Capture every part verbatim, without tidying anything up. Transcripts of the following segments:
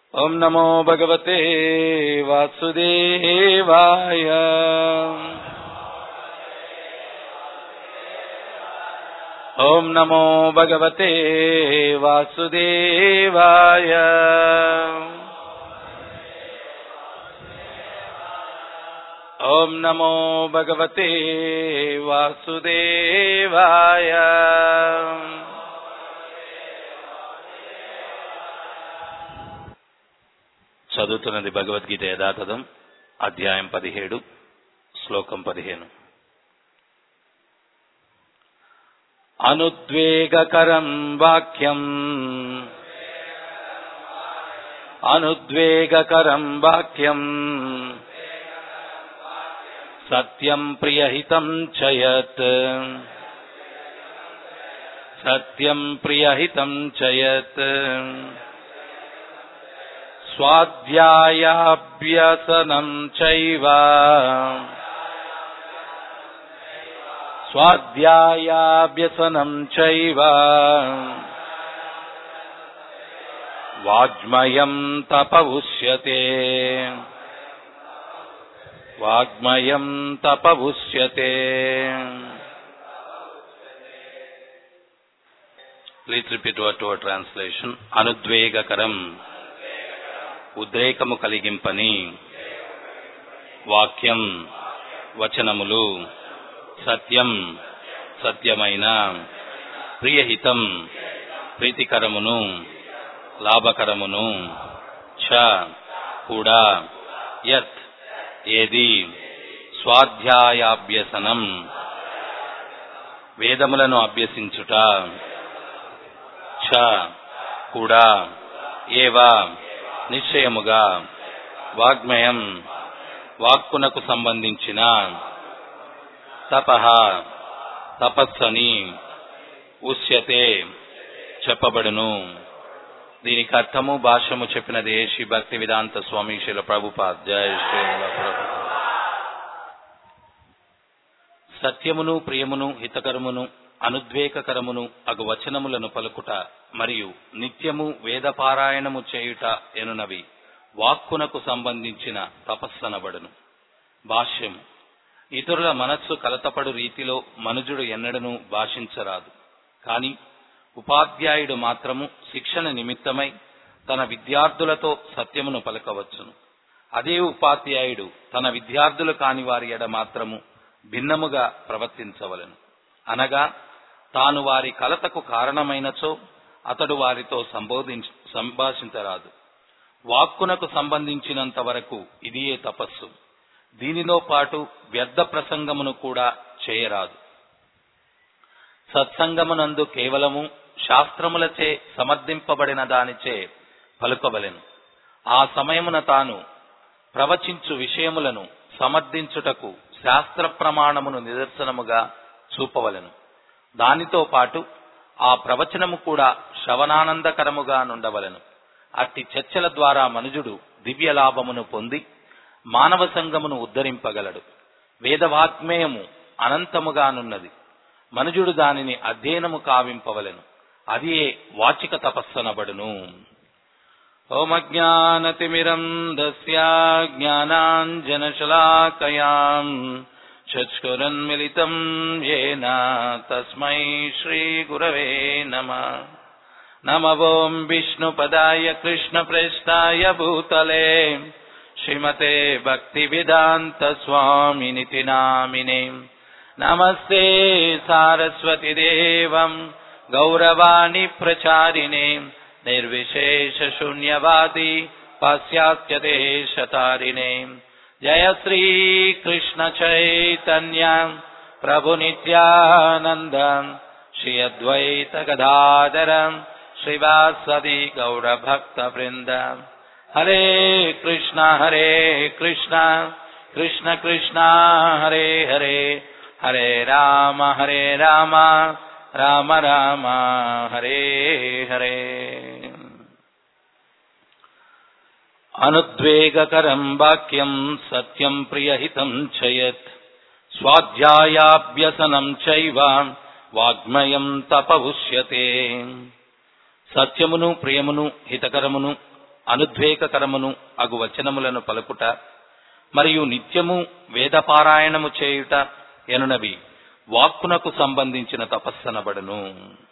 ఓం నమో భగవతే వాసుదేవాయ. ఓం నమో భగవతే వాసుదేవాయ. ఓం నమో భగవతే వాసుదేవాయ. చదువుతున్నది భగవద్గీత యథాతథం, అధ్యాయం పదిహేడు, శ్లోకం పదిహేను. అనుద్వేగకరం వాక్యం అనుద్వేగకరం వాక్యం సత్యం ప్రియహితం చయత్ సత్యం ప్రియహితం చయత్ స్వాధ్యాయాభ్యసనం చైవ స్వాధ్యాయాభ్యసనం చైవ వాగ్మయం తపవుష్యతే వాగ్మయం తపవుష్యతే. Please repeat word to word translation. అనుద్వేగకరం, ఉద్రేకము కలిగింపని, వాక్యం వచనములు, సత్యం సత్యమైన, ప్రియహితం ప్రీతికరమును, లాభకరమును, చ కూడా, యత్ ఏది, స్వాధ్యాయాభ్యసనం వేదములను అభ్యసించుట, చ కూడా, ఏవా నిశ్చయముగా, వాగ్మయం వాక్కునకు సంబంధించిన, తపః తపస్సని, ఉచ్యతే చెప్పబడును. దీనికి అర్థము భాష్యము చెప్పినది శ్రీ భక్తి వేదాంత స్వామి శ్రీల ప్రభుపాద్. జయ శ్రీల ప్రభుపాద్. సత్యమును ప్రియమును హితకరమును అనుద్వేగకరమును అగు వచనములను పలుకుట మరియు నిత్యము వేదపారాయణము చేయుట ఎనునవి వాక్కునకు సంబంధించిన తపస్సనబడును. భాష్యము. ఇతరుల మనస్సు కలతపడు రీతిలో మనుజుడు ఎన్నడను భాషించరాదు. కాని ఉపాధ్యాయుడు మాత్రము శిక్షణ నిమిత్తమై తన విద్యార్థులతో సత్యమును పలకవచ్చును. అదే ఉపాధ్యాయుడు తన విద్యార్థులు కాని వారి ఎడ మాత్రము భిన్నముగా ప్రవర్తించవలెను. అనగా తాను వారి కలతకు కారణమైనచో అతడు వారితో సంబోధించ సంభాషించరాదు. వాక్కునకు సంబంధించినంత వరకు ఇదియే తపస్సు. దీనిలో పాటు వ్యర్థ ప్రసంగమును కూడా చేయరాదు. సత్సంగమునందు కేవలము శాస్త్రములచే సమర్థింపబడిన దానిచే పలుకవలెను. ఆ సమయమున తాను ప్రవచించు విషయములను సమర్థించుటకు శాస్త్ర ప్రమాణమును నిదర్శనముగా చూపవలెను. దానితో పాటు ఆ ప్రవచనము కూడా శ్రవణానందకరముగా నుండవలెను. అట్టి చర్చల ద్వారా మనుజుడు దివ్య లాభమును పొంది మానవ సంఘమును ఉద్ధరింపగలడు. వేదవాగ్మేయము అనంతముగానున్నది. మనుజుడు దానిని అధ్యయనము కావింపవలెను. అది వాచిక తపస్సనబడును. ఓమజ్ఞానతిమిరం దస్య జ్ఞానాంజనశలాకయాం చక్షురన్మిళితం యేన తస్మై శ్రీ గురవే నమః. నమః ఓం విష్ణుపదాయ కృష్ణప్రేష్ఠాయ భూతలే శ్రీమతే భక్తివేదాంత స్వామినితి నామినే. నమస్తే సారస్వతి దేవం గౌరవాణి ప్రచారిణే నిర్విశేష శూన్యవాది పాశ్చాత్య దేశతారిణే. జయ శ్రీ కృష్ణ చైతన్య ప్రభు నిత్యానంద శ్రీ అద్వైత గదాధర శ్రీవాసది గౌర భక్త బృంద. హరే కృష్ణ హరే కృష్ణ కృష్ణ కృష్ణ హరే హరే హరే రామ హరే రామ రామ రామ హరే హరే. అనుద్వేగకరం వాక్యం సత్యం ప్రియహితం చయత్ స్వాధ్యాయాభ్యసనం చైవ వాగ్మయం తపవుష్యతే. సత్యమును ప్రియమును హితకరమును అనుద్వేగకరమును అగు వచనములను పలుకుట మరియు నిత్యము వేదపారాయణము చేయుట ఎనునవి వాక్కునకు సంబంధించిన తపస్సనబడును.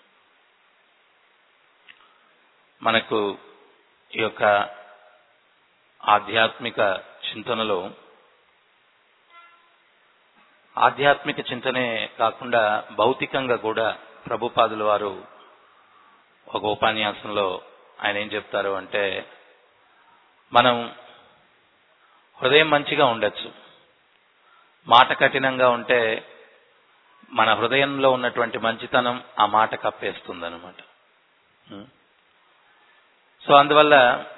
మనకు ఈ యొక్క ఆధ్యాత్మిక చింతనలో ఆధ్యాత్మిక చింతనే కాకుండా భౌతికంగా కూడా ప్రభుపాదుల వారు ఒక ఉపన్యాసంలో ఆయన ఏం చెప్తారు అంటే, మనం హృదయం మంచిగా ఉండొచ్చు, మాట కఠినంగా ఉంటే మన హృదయంలో ఉన్నటువంటి మంచితనం ఆ మాట కప్పేస్తుంది అనమాట. సో అందువల్ల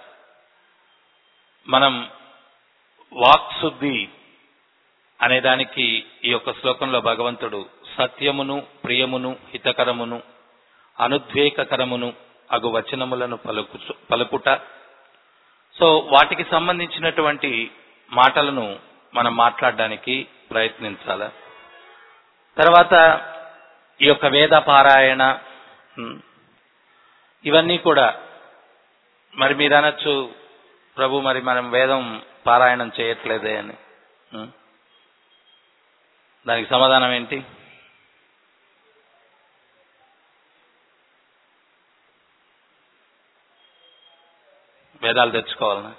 మనం వాక్శుద్ధి అనే దానికి ఈ యొక్క శ్లోకంలో భగవంతుడు సత్యమును, ప్రియమును, హితకరమును, అనుద్వేగకరమును అగు వచనములను పలుకు పలుకుట సో వాటికి సంబంధించినటువంటి మాటలను మనం మాట్లాడడానికి ప్రయత్నించాలి. తర్వాత ఈ యొక్క వేద పారాయణ ఇవన్నీ కూడా మరి మీరు అనొచ్చు, ప్రభు మరి మనం వేదం పారాయణం చేయట్లేదే అని. దానికి సమాధానం ఏంటి? వేదాలు తెచ్చుకోవాలనా?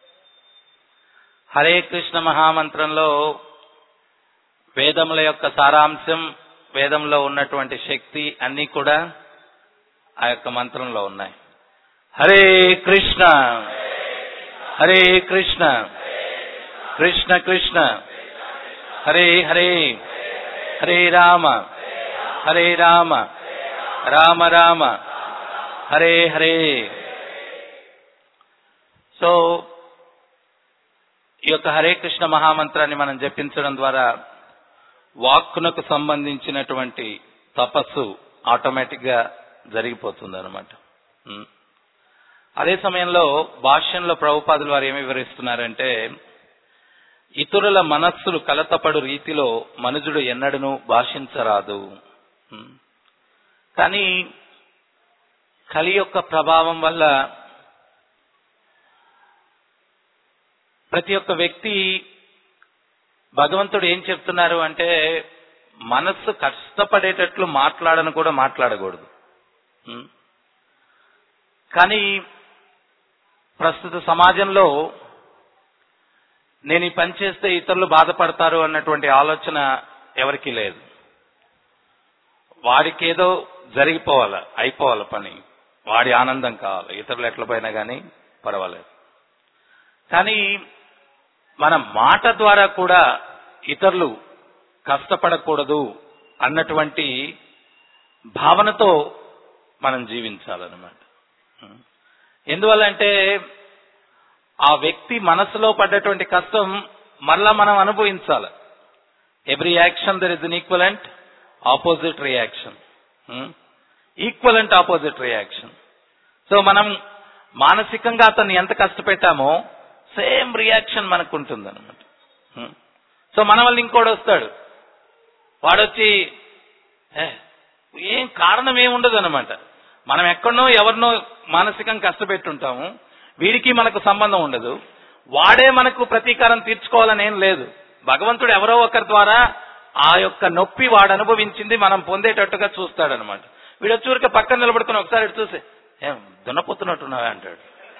హరే కృష్ణ మహామంత్రంలో వేదముల యొక్క సారాంశం, వేదంలో ఉన్నటువంటి శక్తి అన్నీ కూడా ఆ యొక్క మంత్రంలో ఉన్నాయి. హరే కృష్ణ హరే కృష్ణ కృష్ణ కృష్ణ హరే హరే హరే రామ హరే రామ రామ రామ హరే హరే. సో ఈ యొక్క హరే కృష్ణ మహామంత్రాన్ని మనం జపించడం ద్వారా వాక్కునకు సంబంధించినటువంటి తపస్సు ఆటోమేటిక్ గా జరిగిపోతుంది అనమాట. అదే సమయంలో భాష్యంలో ప్రభుపాదుల వారు ఏమి వివరిస్తున్నారంటే, ఇతరుల మనస్సులు కలతపడు రీతిలో మనుజుడు ఎన్నడను భాషించరాదు. కానీ కలి యొక్క ప్రభావం వల్ల ప్రతి ఒక్క వ్యక్తి, భగవంతుడు ఏం చెప్తున్నారు అంటే, మనస్సు కష్టపడేటట్లు మాట్లాడను కూడా మాట్లాడకూడదు. కానీ ప్రస్తుత సమాజంలో నేను ఈ పని చేస్తే ఇతరులు బాధపడతారు అన్నటువంటి ఆలోచన ఎవరికీ లేదు. వాడికి ఏదో జరిగిపోవాలి, అయిపోవాలి పని, వాడి ఆనందం కావాలి, ఇతరులు ఎట్ల పోయినా కానీ పర్వాలేదు. కానీ మన మాట ద్వారా కూడా ఇతరులు కష్టపడకూడదు అన్నటువంటి భావనతో మనం జీవించాలన్నమాట. ఎందువల్లంటే ఆ వ్యక్తి మనసులో పడ్డటువంటి కష్టం మరలా మనం అనుభవించాలి. Every action there is an equivalent opposite reaction, equivalent opposite reaction. So మనం మానసికంగా అతన్ని ఎంత కష్టపెట్టామో సేమ్ రియాక్షన్ మనకు ఉంటుంది అనమాట. సో మన వల్ల ఇంకోటి వస్తాడు, వాడొచ్చి ఏం కారణం ఏముండదు అనమాట. మనం ఎక్కడనో ఎవరినో మానసికంగా కష్టపెట్టుంటాము, వీడికి మనకు సంబంధం ఉండదు, వాడే మనకు ప్రతీకారం తీర్చుకోవాలని ఏం లేదు. భగవంతుడు ఎవరో ఒకరి ద్వారా ఆ యొక్క నొప్పి వాడు అనుభవించింది మనం పొందేటట్టుగా చూస్తాడనమాట. వీడు వచ్చి పక్కన నిలబడుకుని ఒకసారి ఇటు చూసి, ఏం దున్నపోతున్నట్టున్నావా అంటాడు.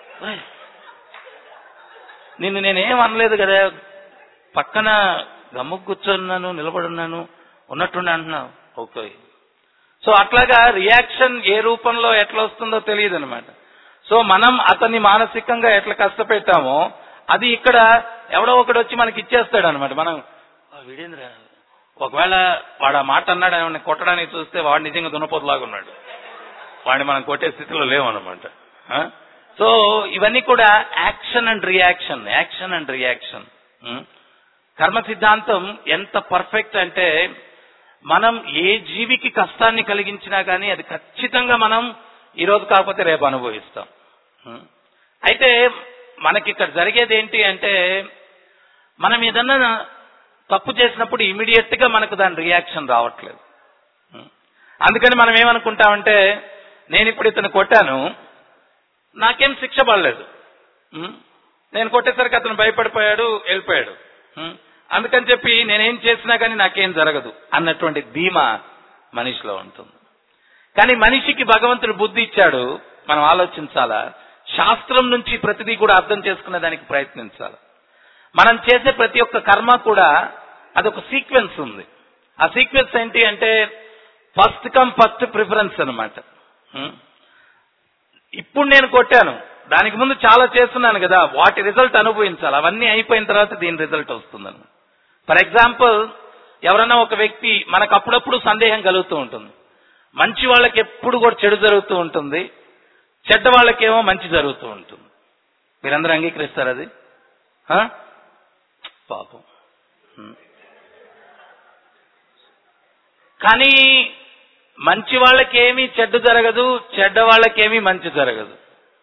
నిన్ను నేనేం అనలేదు కదా, పక్కన గమ్ముకు కూర్చొన్నాను, నిలబడున్నాను, ఉన్నట్టుండి అంటున్నావు. ఓకే. సో అట్లాగా రియాక్షన్ ఏ రూపంలో ఎట్లా వస్తుందో తెలియదు అనమాట. సో మనం అతన్ని మానసికంగా ఎట్లా కష్టపెట్టామో అది ఇక్కడ ఎవడో ఒకడు వచ్చి మనకి ఇచ్చేస్తాడు అనమాట. మనం వీడేంద్ర, ఒకవేళ వాడు ఆ మాట అన్నాడు అని కొట్టడానికి చూస్తే వాడు నిజంగా దున్నపోతులాగా ఉన్నాడు, వాడిని మనం కొట్టే స్థితిలో లేవన్నమాట. సో ఇవన్నీ కూడా action and reaction, action and reaction. కర్మ సిద్ధాంతం ఎంత పర్ఫెక్ట్ అంటే, మనం ఏ జీవికి కష్టాన్ని కలిగించినా కానీ అది ఖచ్చితంగా మనం ఈ రోజు కాకపోతే రేపు అనుభవిస్తాం. అయితే మనకి ఇక్కడ జరిగేది ఏంటి అంటే, మనం ఏదన్నా తప్పు చేసినప్పుడు ఇమీడియట్ గా మనకు దాని రియాక్షన్ రావట్లేదు. అందుకని మనం ఏమనుకుంటామంటే, నేను ఇప్పుడు ఇతను కొట్టాను, నాకేం శిక్ష పడలేదు, నేను కొట్టేసరికి అతను భయపడిపోయాడు, వెళ్ళిపోయాడు. అందుకని చెప్పి నేనేం చేసినా కానీ నాకేం జరగదు అన్నటువంటి ధీమా మనిషిలో ఉంటుంది. కానీ మనిషికి భగవంతుడు బుద్ధి ఇచ్చాడు. మనం ఆలోచించాలా, శాస్త్రం నుంచి ప్రతిదీ కూడా అర్థం చేసుకునే దానికి ప్రయత్నించాలి. మనం చేసే ప్రతి ఒక్క కర్మ కూడా అదొక సీక్వెన్స్ ఉంది. ఆ సీక్వెన్స్ ఏంటి అంటే ఫస్ట్ కమ్ ఫస్ట్ ప్రిఫరెన్స్ అనమాట. ఇప్పుడు నేను కొట్టాను, దానికి ముందు చాలా చేస్తున్నాను కదా, వాటి రిజల్ట్ అనుభవించాలి. అవన్నీ అయిపోయిన తర్వాత దీని రిజల్ట్ వస్తుందని. ఫర్ ఎగ్జాంపుల్, ఎవరైనా ఒక వ్యక్తి, మనకు అప్పుడప్పుడు సందేహం కలుగుతూ ఉంటుంది. మంచి వాళ్ళకి ఎప్పుడు కూడా చెడు జరుగుతూ ఉంటుంది, చెడ్డ వాళ్ళకేమో మంచి జరుగుతూ ఉంటుంది. మీరందరూ అంగీకరిస్తారు అది? పాపం. కానీ మంచి వాళ్ళకేమీ చెడ్డ జరగదు, చెడ్డ వాళ్ళకేమీ మంచి జరగదు.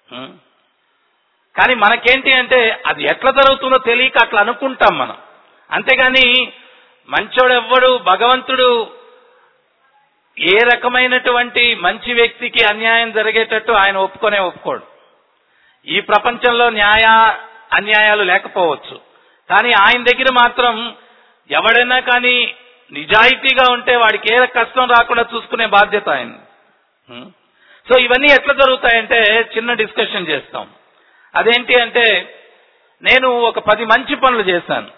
కానీ మనకేంటి అంటే అది ఎట్లా జరుగుతుందో తెలియక అట్లా అనుకుంటాం మనం. అంతేగాని మంచోడు ఎవ్వడు, భగవంతుడు ఏ రకమైనటువంటి మంచి వ్యక్తికి అన్యాయం జరిగేటట్టు ఆయన ఒప్పుకొనే ఒప్పుకోడు. ఈ ప్రపంచంలో న్యాయ అన్యాయాలు లేకపోవచ్చు, కానీ ఆయన దగ్గర మాత్రం ఎవడైనా కానీ నిజాయితీగా ఉంటే వాడికి ఏ కష్టం రాకుండా చూసుకునే బాధ్యత ఆయన. సో ఇవన్నీ ఎట్లా జరుగుతాయంటే చిన్న డిస్కషన్ చేస్తాం. అదేంటి అంటే, నేను ఒక పది మంచి పనులు చేశాను.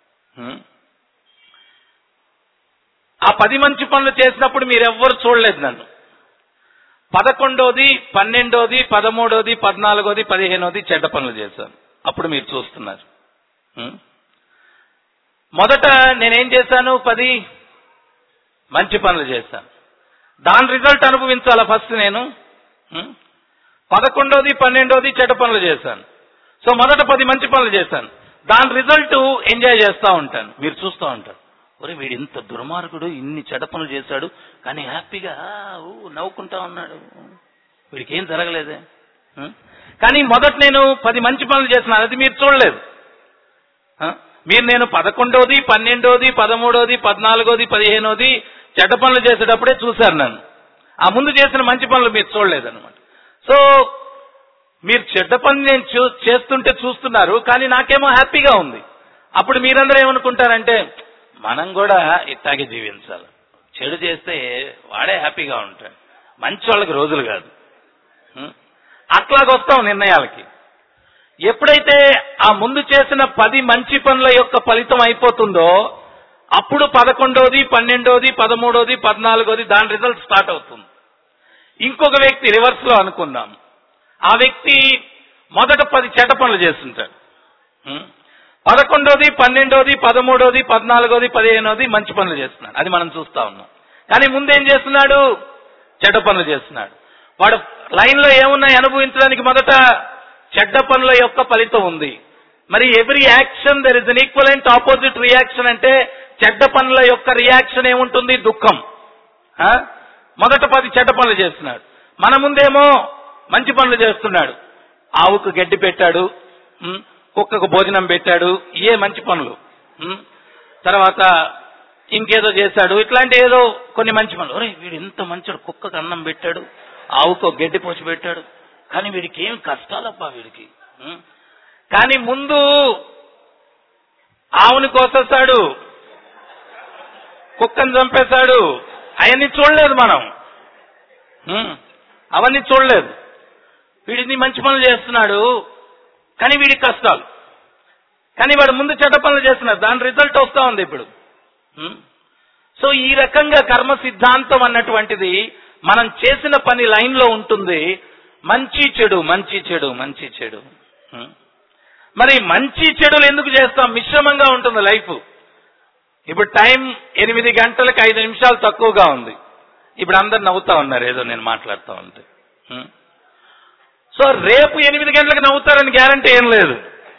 ఆ పది మంచి పనులు చేసినప్పుడు మీరెవ్వరు చూడలేదు నన్ను. పదకొండోది, పన్నెండోది, పదమూడోది, పద్నాలుగోది, పదిహేనోది చెడ్డ పనులు చేశాను. అప్పుడు మీరు చూస్తున్నారు. మొదట నేనేం చేశాను? పది మంచి పనులు చేశాను. దాని రిజల్ట్ అనుభవించాలా ఫస్ట్ నేను? పదకొండోది, పన్నెండోది చెడ్డ పనులు చేశాను. సో మొదట పది మంచి పనులు చేశాను, దాని రిజల్ట్ ఎంజాయ్ చేస్తూ ఉంటాను. మీరు చూస్తూ ఉంటారు, ఒరే వీడు ఇంత దుర్మార్గుడు, ఇన్ని చెడ్డ పనులు చేశాడు, కానీ హ్యాపీగా నవ్వుకుంటా ఉన్నాడు, వీడికి ఏం జరగలేదే. కానీ మొదట నేను పది మంచి పనులు చేస్తున్నాను, అది మీరు చూడలేదు. మీరు నేను పదకొండోది, పన్నెండోది, పదమూడోది, పద్నాలుగోది, పదిహేనోది చెడ్డ పనులు చేసేటప్పుడే చూశారు నన్ను. ఆ ముందు చేసిన మంచి పనులు మీరు చూడలేదు అనమాట. సో మీరు చెడ్డ పని నేను చేస్తుంటే చూస్తున్నారు, కానీ నాకేమో హ్యాపీగా ఉంది. అప్పుడు మీరందరూ ఏమనుకుంటారంటే, మనం కూడా ఇట్టాగే జీవించాలి, చెడు చేస్తే వాడే హ్యాపీగా ఉంటాడు, మంచి వాళ్ళకి రోజులు కాదు. అట్లాగొస్తాం నిర్ణయాలకి. ఎప్పుడైతే ఆ ముందు చేసిన పది మంచి పనుల యొక్క ఫలితం అయిపోతుందో అప్పుడు పదకొండోది, పన్నెండోది, పదమూడోది, పద్నాలుగోది దాని రిజల్ట్ స్టార్ట్ అవుతుంది. ఇంకొక వ్యక్తి రివర్స్ లో అనుకుందాం. ఆ వ్యక్తి మొదట పది చెడ్డ పనులు చేస్తుంటాడు, పదకొండోది, పన్నెండోది, పదమూడోది, పద్నాలుగోది, పదిహేనోది మంచి పనులు చేస్తున్నాడు. అది మనం చూస్తా ఉన్నాం. కానీ ముందేం చేస్తున్నాడు? చెడ్డ పనులు చేస్తున్నాడు. వాడు లైన్ లో ఏమున్నాయి అనుభవించడానికి? మొదట చెడ్డ పనుల యొక్క ఫలితం ఉంది. మరి every action there is an equivalent opposite reaction అంటే చెడ్డ పనుల యొక్క రియాక్షన్ ఏముంటుంది? దుఃఖం. మొదట పది చెడ్డ పనులు చేస్తున్నాడు, మన ముందేమో మంచి పనులు చేస్తున్నాడు. ఆవుకు గడ్డి పెట్టాడు, కుక్కకు భోజనం పెట్టాడు, ఏ మంచి పనులు. తర్వాత ఇంకేదో చేశాడు, ఇట్లాంటి ఏదో కొన్ని మంచి పనులు. ఒరే వీడు ఎంత మంచిడు, కుక్కకు అన్నం పెట్టాడు, ఆవుకు గడ్డి పోసి పెట్టాడు, కానీ వీడికి ఏం కష్టాలప్పా వీడికి. కానీ ముందు ఆవుని కోసేస్తాడు, కుక్కను చంపేశాడు, అవన్నీ చూడలేదు మనం, అవన్నీ చూడలేదు. వీడిని మంచి పనులు చేస్తున్నాడు, కానీ వీడికి కష్టాలు. కానీ వాడు ముందు చెడ్డ పనులు చేస్తున్నాడు, దాని రిజల్ట్ వస్తూ ఉంది ఇప్పుడు. సో ఈ రకంగా కర్మ సిద్ధాంతం అన్నటువంటిది మనం చేసిన పని లైన్ లో ఉంటుంది. మంచి చెడు, మంచి చెడు, మంచి చెడు. మరి మంచి చెడులు ఎందుకు చేస్తాం? మిశ్రమంగా ఉంటుంది లైఫ్. ఇప్పుడు టైం ఎనిమిది గంటలకు ఐదు నిమిషాలు తక్కువగా ఉంది. ఇప్పుడు అందరు నవ్వుతా ఉన్నారు ఏదో నేను మాట్లాడుతూ ఉంటే. సో రేపు ఎనిమిది గంటలకు నవ్వుతారని గ్యారంటీ ఏం లేదు.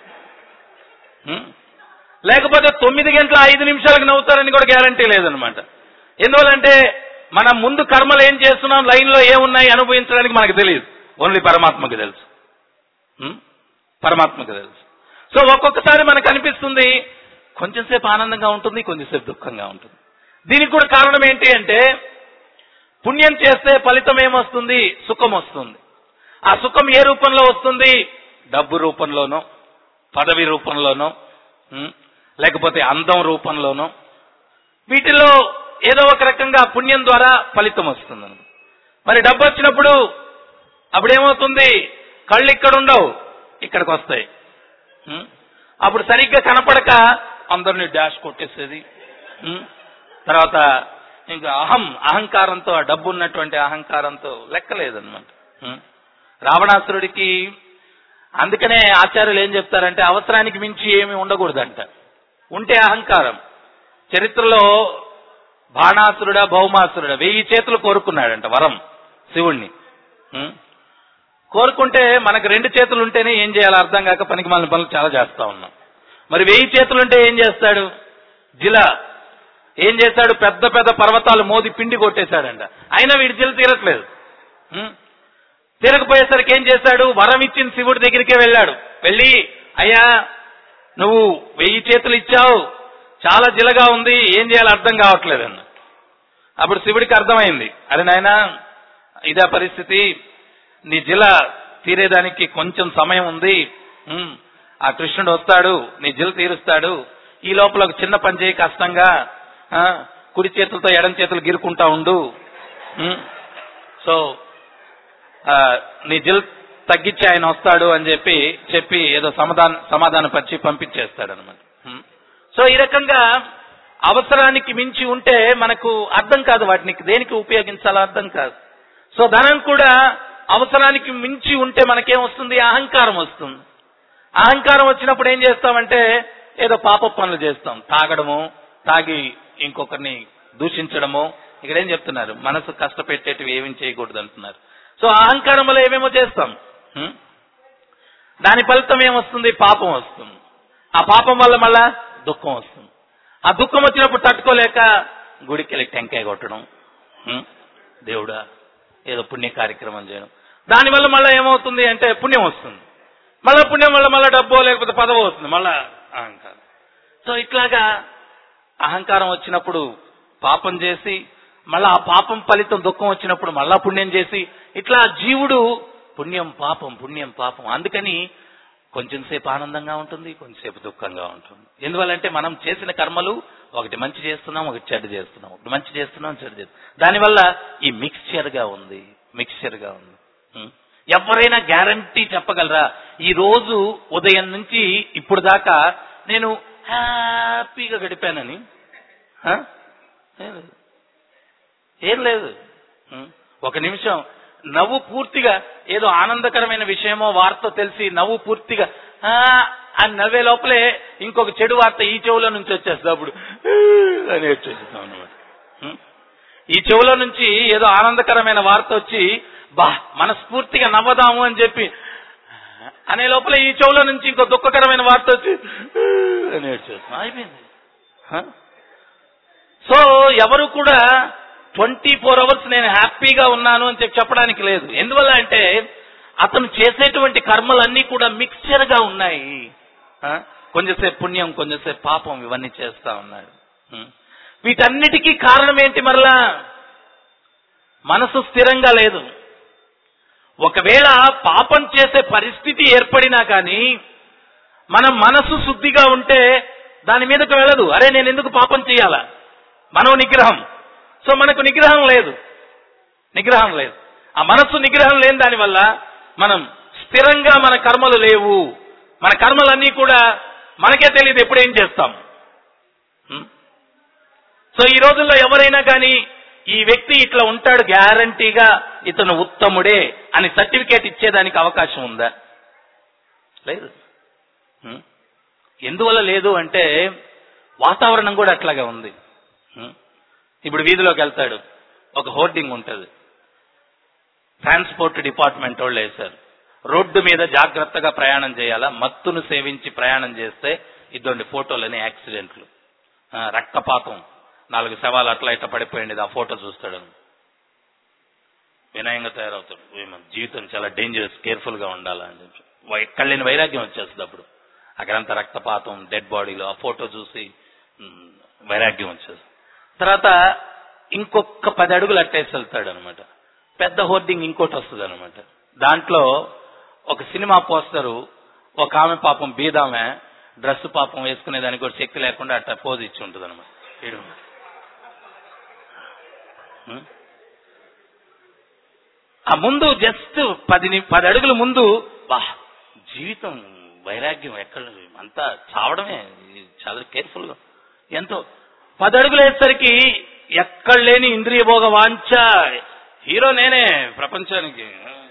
లేకపోతే తొమ్మిది గంటల ఐదు నిమిషాలకు నవ్వుతారని కూడా గ్యారంటీ లేదనమాట. ఎందువల్లంటే మనం ముందు కర్మలు ఏం చేస్తున్నాం, లైన్ లో ఏమున్నాయి అనుభవించడానికి మనకు తెలియదు, ఓన్లీ పరమాత్మకు తెలుసు. పరమాత్మకు తెలుసు. సో ఒక్కొక్కసారి మనకు అనిపిస్తుంది కొంచెంసేపు ఆనందంగా ఉంటుంది, కొంచెంసేపు దుఃఖంగా ఉంటుంది. దీనికి కూడా కారణం ఏంటి అంటే, పుణ్యం చేస్తే ఫలితం ఏమొస్తుంది? సుఖం వస్తుంది. ఆ సుఖం ఏ రూపంలో వస్తుంది? డబ్బు రూపంలోనో, పదవి రూపంలోనో, లేకపోతే అందం రూపంలోనో, వీటిలో ఏదో ఒక రకంగా పుణ్యం ద్వారా ఫలితం వస్తుంది. మరి డబ్బు వచ్చినప్పుడు అప్పుడేమవుతుంది? కళ్ళు ఇక్కడ ఉండవు, ఇక్కడికి వస్తాయి. అప్పుడు సరిగ్గా కనపడక అందరినీ డాష్ కొట్టేసేది. తర్వాత ఇంకా అహం అహంకారంతో, ఆ డబ్బు ఉన్నటువంటి అహంకారంతో లెక్కలేదన్నమాట. రావణాసురుడికి అందుకనే ఆచార్యులు ఏం చెప్తారంటే అవసరానికి మించి ఏమి ఉండకూడదంట. ఉంటే అహంకారం. చరిత్రలో బాణాసురుడా భౌమాసురుడా వెయ్యి చేతులు కోరుకున్నాడంట వరం శివుణ్ణి. కోరుకుంటే మనకు రెండు చేతులు ఉంటేనే ఏం చేయాలో అర్థం కాక పనికి మన పనులు చాలా చేస్తా ఉన్నాం. మరి వెయ్యి చేతులుంటే ఏం చేస్తాడు? జిల ఏం చేశాడు? పెద్ద పెద్ద పర్వతాలు మోది పిండి కొట్టేశాడంట. అయినా వీడి జిల తీరట్లేదు. తీరకపోయేసరికి ఏం చేశాడు? వరం ఇచ్చిన శివుడి దగ్గరికే వెళ్ళాడు. వెళ్ళి, అయ్యా నువ్వు వెయ్యి చేతులు ఇచ్చావు, చాలా జిలగా ఉంది, ఏం చేయాలో అర్థం కావట్లేదు అన్న. అప్పుడు శివుడికి అర్థమైంది, అరే నాయనా ఇదే పరిస్థితి, నీ జిల తీరేదానికి కొంచెం సమయం ఉంది, ఆ కృష్ణుడు వస్తాడు నీ జిల తీరుస్తాడు, ఈ లోపల ఒక చిన్న పని చేయి కష్టంగా, కుడి చేతులతో ఎడం చేతులు గిరుకుంటా ఉండు, సో నీ జిల్ తగ్గించి ఆయన వస్తాడు అని చెప్పి చెప్పి ఏదో సమాధానం సమాధానం పరిచి పంపించేస్తాడు అనమాట. సో ఈ రకంగా అవసరానికి మించి ఉంటే మనకు అర్థం కాదు, వాటిని దేనికి ఉపయోగించాలో అర్థం కాదు. సో ధనం కూడా అవసరానికి మించి ఉంటే మనకేం వస్తుంది? అహంకారం వస్తుంది. అహంకారం వచ్చినప్పుడు ఏం చేస్తామంటే ఏదో పాప పనులు చేస్తాం. తాగడము, తాగి ఇంకొకరిని దూషించడము. ఇక్కడ ఏం చెప్తున్నారు? మనసు కష్టపెట్టేటివి ఏమేం చేయకూడదు అంటున్నారు. సో అహంకారం వల్ల ఏమేమో చేస్తాం, దాని ఫలితం ఏమొస్తుంది? పాపం వస్తుంది. ఆ పాపం వల్ల మళ్ళా దుఃఖం వస్తుంది. ఆ దుఃఖం వచ్చినప్పుడు తట్టుకోలేక గుడికి వెళ్ళి టెంకాయ కొట్టడం, దేవుడా ఏదో పుణ్య కార్యక్రమం చేయడం. దానివల్ల మళ్ళీ ఏమవుతుంది అంటే పుణ్యం వస్తుంది. మళ్ళా పుణ్యం వల్ల మళ్ళీ డబ్బో లేకపోతే పదవో వస్తుంది, మళ్ళా అహంకారం. సో ఇట్లాగా అహంకారం వచ్చినప్పుడు పాపం చేసి, మళ్ళా ఆ పాపం ఫలితం దుఃఖం వచ్చినప్పుడు మళ్ళా పుణ్యం చేసి, ఇట్లా జీవుడు పుణ్యం పాపం పుణ్యం పాపం. అందుకని కొంచెం సేపు ఆనందంగా ఉంటుంది, కొంచెంసేపు దుఃఖంగా ఉంటుంది. ఎందువల్లంటే మనం చేసిన కర్మలు ఒకటి మంచి చేస్తున్నాం, ఒకటి చెడ్డ చేస్తున్నాం, ఒకటి మంచి చేస్తున్నాం, చెడ్డ చేస్తున్నాం. దానివల్ల ఈ మిక్స్చర్ గా ఉంది మిక్స్చర్ గా ఉంది. ఎవరైనా గ్యారంటీ చెప్పగలరా ఈ రోజు ఉదయం నుంచి ఇప్పుడు దాకా నేను హ్యాపీగా గడిపానని? ఏం లేదు. ఒక నిమిషం నవ్వు పూర్తిగా ఏదో ఆనందకరమైన విషయమో వార్త తెలిసి నవ్వు పూర్తిగా అని నవ్వే లోపలే ఇంకొక చెడు వార్త ఈ చెవులో నుంచి వచ్చేస్తుంది. అప్పుడు అని వచ్చేస్తాం అన్నమాట. ఈ చెవులో నుంచి ఏదో ఆనందకరమైన వార్త వచ్చి బా మనస్ఫూర్తిగా నవ్వదాము అని చెప్పి అనే లోపల ఈ చెవులో నుంచి ఇంకో దుఃఖకరమైన వార్త వచ్చి అని వచ్చేస్తాం. అయిపోయింది. సో ఎవరు కూడా ట్వంటీ ఫోర్ అవర్స్ నేను హ్యాపీగా ఉన్నాను అని చెప్పి చెప్పడానికి లేదు. ఎందువల్ల అంటే అతను చేసేటువంటి కర్మలన్నీ కూడా మిక్స్చర్ గా ఉన్నాయి. కొంచెంసేపు పుణ్యం, కొంచెంసేపు పాపం, ఇవన్నీ చేస్తా ఉన్నాడు. వీటన్నిటికీ కారణం ఏంటి? మరలా మనసు స్థిరంగా లేదు. ఒకవేళ పాపం చేసే పరిస్థితి ఏర్పడినా కానీ మన మనసు శుద్ధిగా ఉంటే దాని మీదకు వెళ్ళదు. అరే నేను ఎందుకు పాపం చేయాలా? మనో నిగ్రహం. సో మనకు నిగ్రహం లేదు, నిగ్రహం లేదు. ఆ మనస్సు నిగ్రహం లేని దానివల్ల మనం స్థిరంగా మన కర్మలు లేవు. మన కర్మలన్నీ కూడా మనకే తెలియదు ఎప్పుడేం చేస్తాం. సో ఈ రోజుల్లో ఎవరైనా కానీ ఈ వ్యక్తి ఇట్లా ఉంటాడు, గ్యారంటీగా ఇతను ఉత్తముడే అని సర్టిఫికేట్ ఇచ్చేదానికి అవకాశం ఉందా? లేదు. ఎందువల్ల లేదు అంటే వాతావరణం కూడా అట్లాగే ఉంది. ఇప్పుడు వీధిలోకి వెళ్తాడు, ఒక హోర్డింగ్ ఉంటుంది, ట్రాన్స్పోర్ట్ డిపార్ట్మెంట్ వాళ్ళు వేశారు, రోడ్డు మీద జాగ్రత్తగా ప్రయాణం చేయాలా, మత్తును సేవించి ప్రయాణం చేస్తే ఇద్దొండి ఫోటోలని యాక్సిడెంట్లు, రక్తపాతం, నాలుగు శవాలు అట్లా ఇట్లా పడిపోయింది, ఆ ఫోటో చూస్తాడు, వినయంగా తయారవుతాడు. జీవితం చాలా డేంజరస్, కేర్ఫుల్ గా ఉండాలా అని చెప్పి కళ్ళని వైరాగ్యం వచ్చేస్తుంది. అప్పుడు అక్కడంతా రక్తపాతం, డెడ్ బాడీలో ఆ ఫోటో చూసి వైరాగ్యం వచ్చేస్తుంది. తర్వాత ఇంకొక పది అడుగులు అట్టేసి వెళ్తాడు అనమాట, పెద్ద హోర్డింగ్ ఇంకోటి వస్తుంది అనమాట. దాంట్లో ఒక సినిమా పోస్టరు ఒక ఆమె పాపం బీదామె డ్రెస్ పాపం వేసుకునేదానికి కూడా శక్తి లేకుండా అట్లా పోజ్ ఇచ్చి ఉంటుంది అనమాట. ఆ ముందు జస్ట్ పది పది అడుగుల ముందు బా జీవితం వైరాగ్యం ఎక్కడ అంతా చావడమే, చాలా కేర్ఫుల్ గా. ఎంతో పది అడుగులు వేసేసరికి ఎక్కడ లేని ఇంద్రియ భోగ వాంఛ, హీరో నేనే ప్రపంచానికి.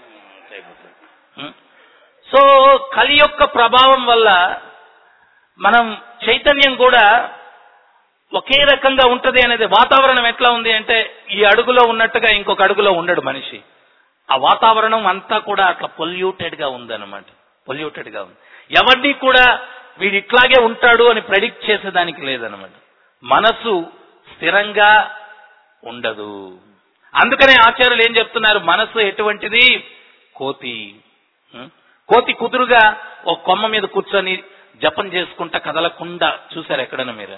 సో కలి యొక్క ప్రభావం వల్ల మనం చైతన్యం కూడా ఒకే రకంగా ఉంటది అనేది. వాతావరణం ఎట్లా ఉంది అంటే ఈ అడుగులో ఉన్నట్టుగా ఇంకొక అడుగులో ఉండడు మనిషి. ఆ వాతావరణం అంతా కూడా అట్లా పొల్యూటెడ్ గా ఉందన్నమాట. పొల్యూటెడ్ గా ఉంది. ఎవరిని కూడా వీడు ఇట్లాగే ఉంటాడు అని ప్రెడిక్ట్ చేసేదానికి లేదనమాట. మనసు స్థిరంగా ఉండదు. అందుకనే ఆచార్యులు ఏం చెప్తున్నారు, మనసు ఎటువంటిది? కోతి. కోతి కుదురుగా ఒక కొమ్మ మీద కూర్చొని జపం చేసుకుంటా కదలకుండా చూసారు ఎక్కడైనా మీరు?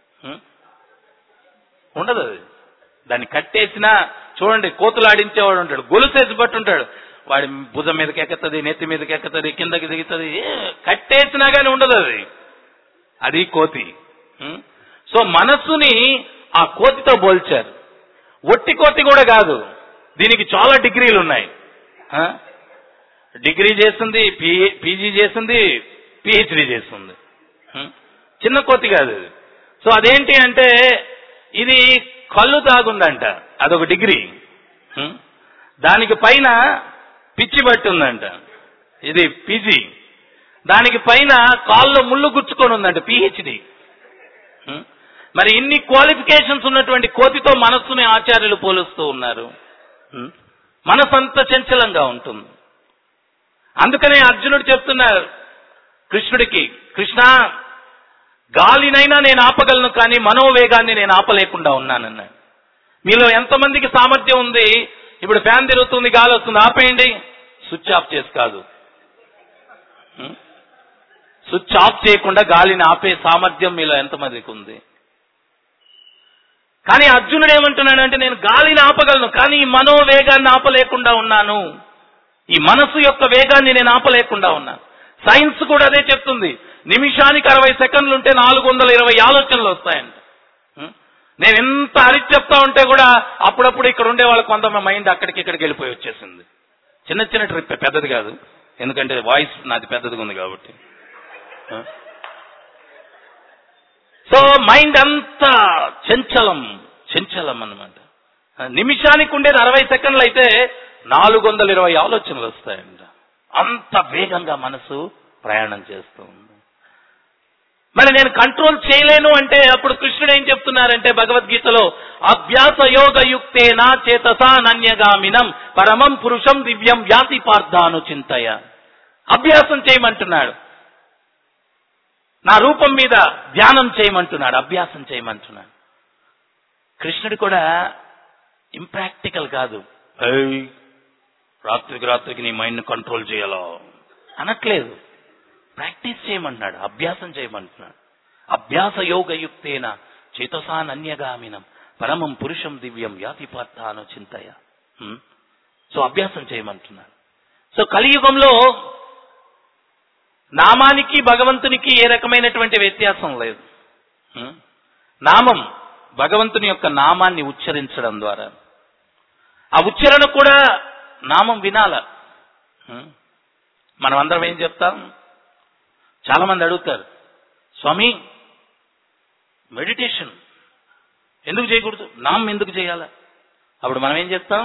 ఉండదు. అది దాన్ని కట్టేసినా చూడండి, కోతులు ఆడించేవాడు ఉంటాడు, గొలుసేసి పట్టుంటాడు, వాడి భుజం మీదకి ఎక్కుతుంది, నెత్తి మీదకి ఎక్కుతుంది, కిందకి దిగుతుంది, కట్టేసినా కానీ ఉండదు అది. అది కోతి. సో మనస్సుని ఆ కోతితో పోల్చారు. ఒట్టి కోతి కూడా కాదు, దీనికి చాలా డిగ్రీలు ఉన్నాయి. డిగ్రీ చేస్తుంది, పీజీ చేస్తుంది, పిహెచ్డి చేస్తుంది. చిన్న కోతి కాదు అది. సో అదేంటి అంటే ఇది కళ్ళు తాగుందంట, అదొక డిగ్రీ. దానికి పైన పిచ్చి బట్టి ఉందంట, ఇది పీజీ. దానికి పైన కాల్లో ముళ్ళు గుచ్చుకొని ఉందంట, పిహెచ్డి. మరి ఇన్ని క్వాలిఫికేషన్స్ ఉన్నటువంటి కోతితో మనస్సుని ఆచార్యులు పోలుస్తూ ఉన్నారు. మనసు అంత చంచలంగా ఉంటుంది. అందుకనే అర్జునుడు చెప్తున్నారు కృష్ణుడికి, కృష్ణ గాలినైనా నేను ఆపగలను కానీ మనోవేగాన్ని నేను ఆపలేకుండా ఉన్నానన్నాడు. మీలో ఎంతమందికి సామర్థ్యం ఉంది? ఇప్పుడు ఫ్యాన్ తిరుగుతుంది, గాలి వస్తుంది, ఆపేయండి. స్విచ్ ఆఫ్ చేసి కాదు, స్విచ్ ఆఫ్ చేయకుండా గాలిని ఆపే సామర్థ్యం మీలో ఎంతమందికి ఉంది? కానీ అర్జునుడు ఏమంటున్నాడు అంటే నేను గాలిని ఆపగలను కానీ ఈ మనోవేగాన్ని ఆపలేకుండా ఉన్నాను. ఈ మనసు యొక్క వేగాన్ని నేను ఆపలేకుండా ఉన్నాను. సైన్స్ కూడా అదే చెప్తుంది. నిమిషానికి అరవై సెకండ్లు ఉంటే నాలుగు వందల ఇరవై ఆలోచనలు వస్తాయంట. నేను ఎంత అరిచి చెప్తా ఉంటే కూడా అప్పుడప్పుడు ఇక్కడ ఉండే వాళ్ళకి కొంత మైండ్ అక్కడికి ఇక్కడికి వెళ్ళిపోయి వచ్చేసింది. చిన్న చిన్న ట్రిప్, పెద్దది కాదు, ఎందుకంటే వాయిస్ నాది పెద్దదిగా ఉంది కాబట్టి. సో మైండ్ అంతా చంచలం చంచలం అన్నమాట. నిమిషానికి ఉండేది అరవై సెకండ్లు అయితే నాలుగు వందల ఇరవై ఆలోచనలు వస్తాయంట. అంత వేగంగా మనసు ప్రయాణం చేస్తూ ఉంది. మరి నేను కంట్రోల్ చేయలేను అంటే అప్పుడు కృష్ణుడు ఏం చెప్తున్నారంటే భగవద్గీతలో, అభ్యాస యోగ యుక్తేనా చేతసా నన్యగామినం పరమం పురుషం దివ్యం యాతి పార్థాను చింతయ. అభ్యాసం చేయమంటున్నాడు, నా రూపం మీద ధ్యానం చేయమంటున్నాడు, అభ్యాసం చేయమంటున్నాడు. కృష్ణుడు కూడా ఇంప్రాక్టికల్ కాదు, రాత్రికి రాత్రికి నీ మైండ్ కంట్రోల్ చేయాలో అనట్లేదు. ప్రాక్టీస్ చేయమంటున్నాడు, అభ్యాసం చేయమంటున్నాడు. అభ్యాస యోగ యుక్తేన చేతసా నన్యగామినం పరమం పురుషం దివ్యం యాతి పార్థాను చింతయ. సో అభ్యాసం చేయమంటున్నాడు. సో కలియుగంలో నామానికి భగవంతునికి ఏ రకమైనటువంటి వ్యత్యాసం లేదు. నామం భగవంతుని యొక్క నామాన్ని ఉచ్చరించడం ద్వారా, ఆ ఉచ్చరణ కూడా నామం వినాల. మనం అందరం ఏం చెప్తాం? చాలా మంది అడుగుతారు, స్వామి మెడిటేషన్ ఎందుకు చేయకూడదు, నామం ఎందుకు చేయాల? అప్పుడు మనం ఏం చెప్తాం?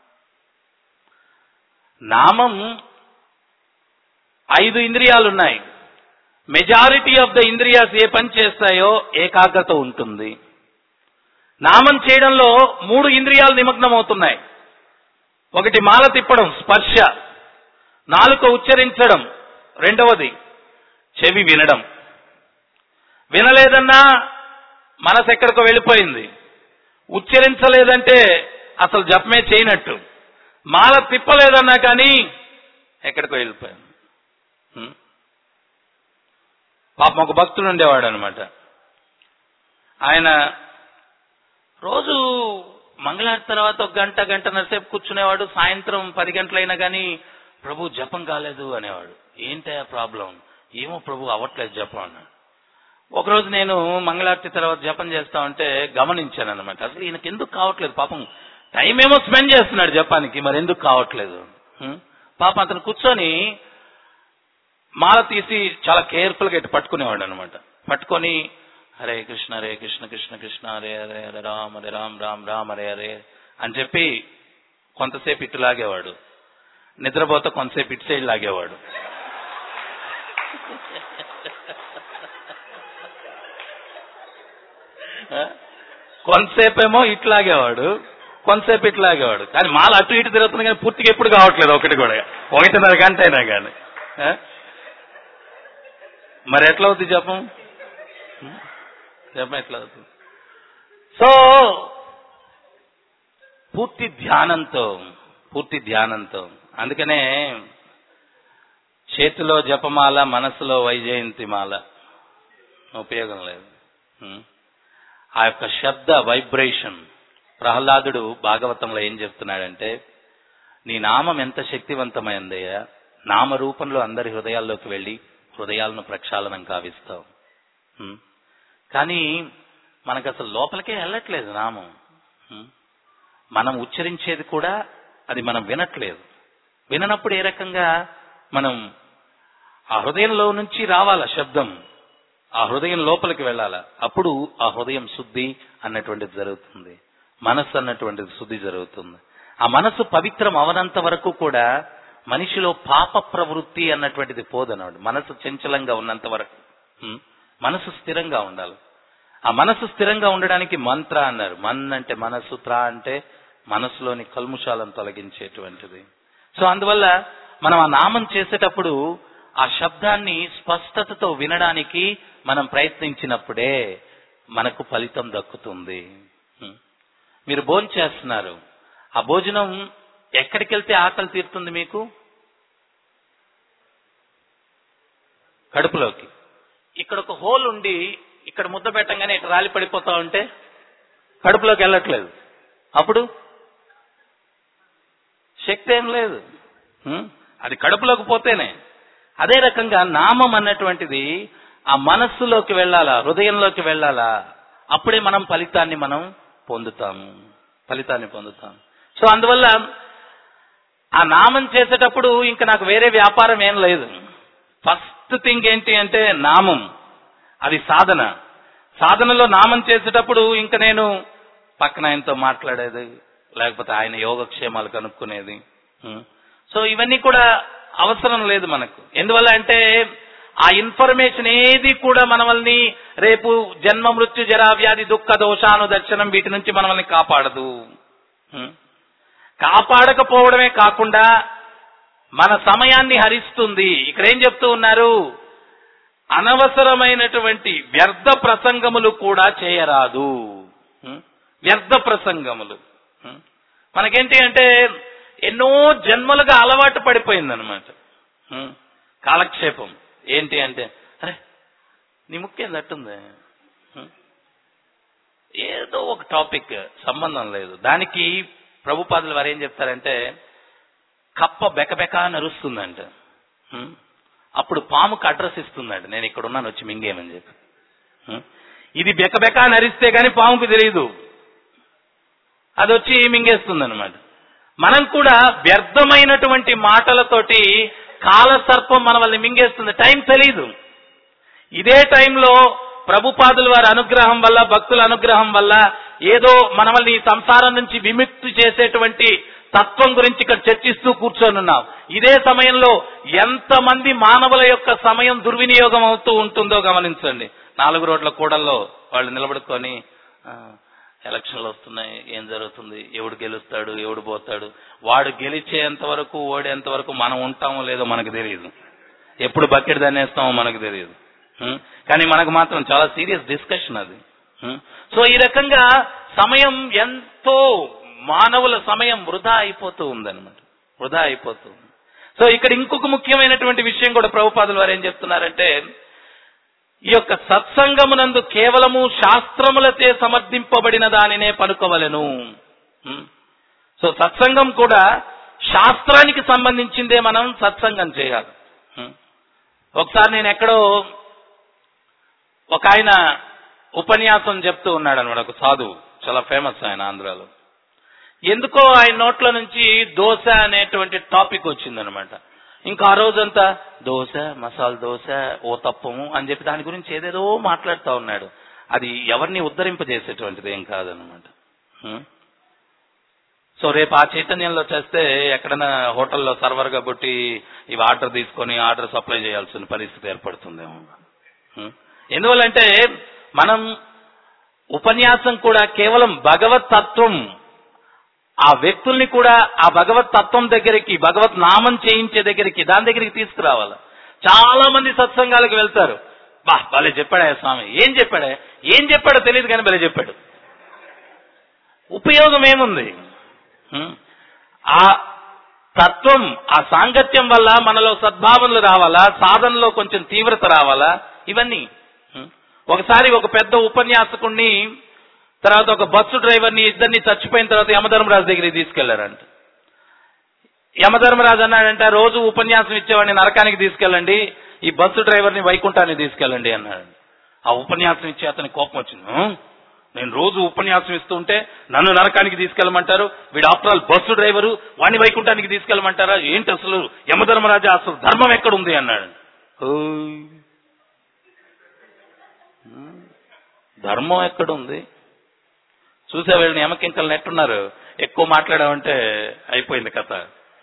నామం ఐదు ఇంద్రియాలు ఉన్నాయి. మెజారిటీ ఆఫ్ ద ఇంద్రియాస్ ఏ పని చేస్తాయో ఏకాగ్రత ఉంటుంది. నామం చేయడంలో మూడు ఇంద్రియాలు నిమగ్నం అవుతున్నాయి. ఒకటి మాల తిప్పడం, స్పర్శ. నాలుక ఉచ్చరించడం. రెండవది చెవి వినడం. వినలేదన్నా మనసు ఎక్కడికో వెళ్ళిపోయింది. ఉచ్చరించలేదంటే అసలు జపమే చేయనట్టు. మాల తిప్పలేదన్నా కానీ ఎక్కడికో వెళ్ళిపోయింది. పాపం ఒక భక్తుడు ఉండేవాడు అనమాట. ఆయన రోజు మంగళారతి తర్వాత ఒక గంట గంటన్నర సేపు కూర్చునేవాడు. సాయంత్రం పది గంటలైనా కానీ ప్రభు జపం కాలేదు అనేవాడు. ఏంటి ఆ ప్రాబ్లం? ఏమో ప్రభు అవ్వట్లేదు జపం అన్నాడు. ఒకరోజు నేను మంగళారతి తర్వాత జపం చేస్తా ఉంటే గమనించాను అనమాట. అసలు ఈయనకి ఎందుకు కావట్లేదు, పాపం టైం ఏమో స్పెండ్ చేస్తున్నాడు జపానికి, మరి ఎందుకు కావట్లేదు? పాపం అతను కూర్చొని మాల తీసి చాలా కేర్ఫుల్ గా ఇటు పట్టుకునేవాడు అనమాట. పట్టుకొని హరే కృష్ణ హరే కృష్ణ కృష్ణ కృష్ణ హరే హరే హరే రామ్ హరే రామ్ రామ్ రామ్ హరే హరే అని చెప్పి కొంతసేపు ఇటు లాగేవాడు. నిద్రపోతే కొంతసేపు ఇటు సైడ్ లాగేవాడు. కొంతసేపు ఏమో ఇట్లాగేవాడు, కొంతసేపు ఇట్లాగేవాడు. కానీ మాల అటు ఇటు తిరుగుతుంది కానీ పూర్తిగా ఎప్పుడు కావట్లేదు ఒకటి కూడా, ఒకటిన్నర గంట అయినా కానీ. మరి ఎట్లా అవుతుంది జపం? జపం ఎట్లా అవుతుంది? సో పూర్తి ధ్యానంతో పూర్తి ధ్యానంతో అందుకనే చేతిలో జపమాల, మనసులో వైజయంతి మాల ఉపయోగం లేదు. ఆ యొక్క శబ్ద వైబ్రేషన్. ప్రహ్లాదుడు భాగవతంలో ఏం చెప్తున్నాడంటే, నీ నామం ఎంత శక్తివంతమైందయ్యా, నామరూపంలో అందరి హృదయాల్లోకి వెళ్ళి హృదయాలను ప్రక్షాళనం కావిస్తావు. కానీ మనకు అసలు లోపలికే వెళ్ళట్లేదు నామం. మనం ఉచ్చరించేది కూడా అది మనం వినట్లేదు. విననప్పుడు ఏ రకంగా మనం ఆ హృదయంలో నుంచి రావాల శబ్దం, ఆ హృదయం లోపలికి వెళ్ళాల. అప్పుడు ఆ హృదయం శుద్ధి అన్నటువంటిది జరుగుతుంది, మనస్సు అన్నటువంటిది శుద్ధి జరుగుతుంది. ఆ మనస్సు పవిత్రం అవనంత వరకు కూడా మనిషిలో పాప ప్రవృత్తి అన్నటువంటిది పోదన్నాడు. మనసు చంచలంగా ఉన్నంత వరకు మనసు స్థిరంగా ఉండాలి. ఆ మనసు స్థిరంగా ఉండడానికి మంత్ర అన్నారు. మన్ అంటే మనసు, త్ర అంటే మనసులోని కల్ముషాలను తొలగించేటువంటిది. సో అందువల్ల మనం ఆ నామం చేసేటప్పుడు ఆ శబ్దాన్ని స్పష్టతతో వినడానికి మనం ప్రయత్నించినప్పుడే మనకు ఫలితం దక్కుతుంది. మీరు భోజనం చేస్తున్నారు, ఆ భోజనం ఎక్కడికి వెళ్తే ఆకలి తీరుతుంది మీకు? కడుపులోకి. ఇక్కడ ఒక హోల్ ఉండి ఇక్కడ ముద్ద పెట్టంగానే ఇటు రాలి పడిపోతా ఉంటే కడుపులోకి వెళ్ళట్లేదు. అప్పుడు శక్తి ఏం లేదు, అది కడుపులోకి పోతేనే. అదే రకంగా నామం అన్నటువంటిది ఆ మనస్సులోకి వెళ్ళాలా, హృదయంలోకి వెళ్ళాలా. అప్పుడే మనం ఫలితాన్ని మనం పొందుతాము, ఫలితాన్ని పొందుతాం. సో అందువల్ల ఆ నామం చేసేటప్పుడు ఇంకా నాకు వేరే వ్యాపారం ఏం లేదు. ఫస్ట్ థింగ్ ఏంటి అంటే నామం, అది సాధన. సాధనలో నామం చేసేటప్పుడు ఇంకా నేను పక్కన ఆయనతో మాట్లాడేది, లేకపోతే ఆయన యోగక్షేమాలు కనుక్కునేది. సో ఇవన్నీ కూడా అవసరం లేదు మనకు. ఎందువల్ల అంటే ఆ ఇన్ఫర్మేషన్ ఏది కూడా మనల్ని రేపు జన్మ మృత్యు జరా వ్యాధి దుఃఖ దోషాను దర్శనం వీటి నుంచి మనల్ని కాపాడదు. కాపాడకపోవడమే కాకుండా మన సమయాన్ని హరిస్తుంది. ఇక్కడ ఏం చెప్తూ ఉన్నారు? అనవసరమైనటువంటి వ్యర్థ ప్రసంగములు కూడా చేయరాదు. వ్యర్థ ప్రసంగములు మనకేంటి అంటే ఎన్నో జన్మలుగా అలవాటు పడిపోయిందనమాట కాలక్షేపం. ఏంటి అంటే, అరే నీ ముఖ్యం తట్టుంది, ఏదో ఒక టాపిక్ సంబంధం లేదు దానికి. ప్రభుపాదులు వారు ఏం చెప్తారంటే, కప్ప బెకబెక నరుస్తుందంట, అప్పుడు పాముకు అడ్రస్ ఇస్తుందంట, నేను ఇక్కడ ఉన్నాను వచ్చి మింగేమని చెప్పి. ఇది బెకబెక నరిస్తే గాని పాముకు తెలియదు, అది వచ్చి మింగేస్తుంది అనమాట. మనం కూడా వ్యర్థమైనటువంటి మాటలతోటి కాలసర్పం మన వాళ్ళని మింగేస్తుంది, టైం తెలీదు. ఇదే టైంలో ప్రభుపాదుల వారి అనుగ్రహం వల్ల, భక్తుల అనుగ్రహం వల్ల ఏదో మన వాళ్ళని సంసారం నుంచి విముక్తి చేసేటువంటి తత్వం గురించి ఇక్కడ చర్చిస్తూ కూర్చొని ఉన్నాం. ఇదే సమయంలో ఎంతమంది మానవుల యొక్క సమయం దుర్వినియోగం అవుతూ ఉంటుందో గమనించండి. నాలుగు రోడ్ల కూడల్లో వాళ్ళు నిలబడుకొని ఎలక్షన్లు వస్తున్నాయి, ఏం జరుగుతుంది, ఎవడు గెలుస్తాడు, ఎవడు పోతాడు, వాడు గెలిచేంత వరకు ఓడేంత వరకు మనం ఉంటామో లేదో మనకు తెలియదు, ఎప్పుడు బకెట్ దన్నేస్తామో మనకు తెలియదు. కానీ మనకు మాత్రం చాలా సీరియస్ డిస్కషన్ అది. సో ఈ రకంగా సమయం ఎంతో, మానవుల సమయం వృధా అయిపోతూ ఉందన్నమాట, వృధా అయిపోతూ ఉంది. సో ఇక్కడ ఇంకొక ముఖ్యమైనటువంటి విషయం కూడా ప్రభుపాదులు వారు ఏం చెప్తున్నారంటే, ఈ యొక్క సత్సంగమునందు కేవలము శాస్త్రములచే సమర్థింపబడిన దానినే పలుకవలెను. సో సత్సంగం కూడా శాస్త్రానికి సంబంధించిందే మనం సత్సంగం చేయాలి. ఒకసారి నేను ఎక్కడో ఒక ఆయన ఉపన్యాసం చెప్తూ ఉన్నాడు అనమాట, ఒక సాధువు, చాలా ఫేమస్ ఆయన ఆంధ్రాలో. ఎందుకో ఆయన నోట్ల నుంచి దోశ అనేటువంటి టాపిక్ వచ్చిందనమాట. ఇంకా ఆ రోజంతా దోశ, మసాలా దోశ, ఓ తప్పము అని చెప్పి దాని గురించి ఏదేదో మాట్లాడుతూ ఉన్నాడు. అది ఎవరిని ఉద్ధరింపజేసేటువంటిది ఏం కాదనమాట. సో రేపు ఆ చైతన్యంలో చేస్తే ఎక్కడైనా హోటల్లో సర్వర్గా బుట్టి ఇవి ఆర్డర్ తీసుకొని ఆర్డర్ సప్లై చేయాల్సిన పరిస్థితి ఏర్పడుతుందేమో. ఎందువల్లంటే మనం ఉపన్యాసం కూడా కేవలం భగవత్ తత్వం, ఆ వ్యక్తుల్ని కూడా ఆ భగవత్ తత్వం దగ్గరికి, భగవత్ నామం చేయించే దగ్గరికి, దాని దగ్గరికి తీసుకురావాలి. చాలా మంది సత్సంగాలకు వెళ్తారు, బా భలే చెప్పాడా స్వామి, ఏం చెప్పాడే, ఏం చెప్పాడో తెలియదు కానీ భలే చెప్పాడు. ఉపయోగం ఏముంది? ఆ తత్వం, ఆ సాంగత్యం వల్ల మనలో సద్భావనలు రావాలా, సాధనలో కొంచెం తీవ్రత రావాలా, ఇవన్నీ. ఒకసారి ఒక పెద్ద ఉపన్యాసకుడిని, తర్వాత ఒక బస్సు డ్రైవర్ని, ఇద్దరిని చచ్చిపోయిన తర్వాత యమధర్మరాజు దగ్గరికి తీసుకెళ్లారంట. యమధర్మరాజు అన్నాడంట, రోజు ఉపన్యాసం ఇచ్చేవాడిని నరకానికి తీసుకెళ్ళండి, ఈ బస్సు డ్రైవర్ని వైకుంఠానికి తీసుకెళ్ళండి అన్నాడు. ఆ ఉపన్యాసం ఇచ్చే అతనికి కోపం వచ్చింది. నేను రోజు ఉపన్యాసం ఇస్తూ ఉంటే నన్ను నరకానికి తీసుకెళ్ళమంటారు, వీడు ఆఫ్టర్ ఆల్ బస్సు డ్రైవరు, వాడిని వైకుంఠానికి తీసుకెళ్ళమంటారా, ఏంటి అసలు యమధర్మరాజు, అసలు ధర్మం ఎక్కడుంది అన్నాడు. ధర్మం ఎక్కడుంది? చూసే వీళ్ళని యమకింకలు నెట్టున్నారు, ఎక్కువ మాట్లాడామంటే అయిపోయింది కథ.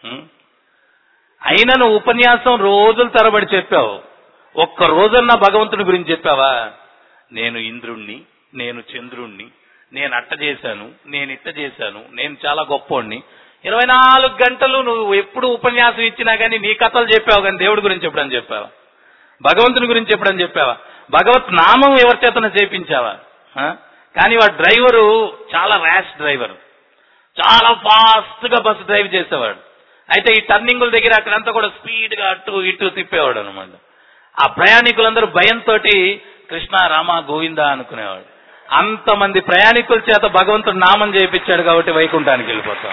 అయినా నువ్వు ఉపన్యాసం రోజుల తరబడి చెప్పావు, ఒక్క రోజన్నా భగవంతుని గురించి చెప్పావా? నేను ఇంద్రుణ్ణి, నేను చంద్రుణ్ణి, నేను అట్ట చేశాను, నేను ఇట్ట చేశాను, నేను చాలా గొప్పోణ్ణి. ఇరవై నాలుగు గంటలు నువ్వు ఎప్పుడు ఉపన్యాసం ఇచ్చినా కానీ నీ కథలు చెప్పావు, కానీ దేవుడి గురించి ఎప్పుడని చెప్పావా? భగవంతుని గురించి ఎప్పుడని చెప్పావా? భగవత్ నామం ఎవరి చేతన చేపించావా? కానీ వాడు డ్రైవరు చాలా ర్యాష్ డ్రైవర్, చాలా ఫాస్ట్ గా బస్సు డ్రైవ్ చేసేవాడు. అయితే ఈ టర్నింగుల దగ్గర అక్కడంతా కూడా స్పీడ్ గా అటు ఇటు తిప్పేవాడు అనమాట. ఆ ప్రయాణికులందరూ భయంతో కృష్ణ రామ గోవింద అనుకునేవాడు. అంతమంది ప్రయాణికుల చేత భగవంతుడు నామం చేయించాడు కాబట్టి వైకుంఠానికి వెళ్ళిపోతాం.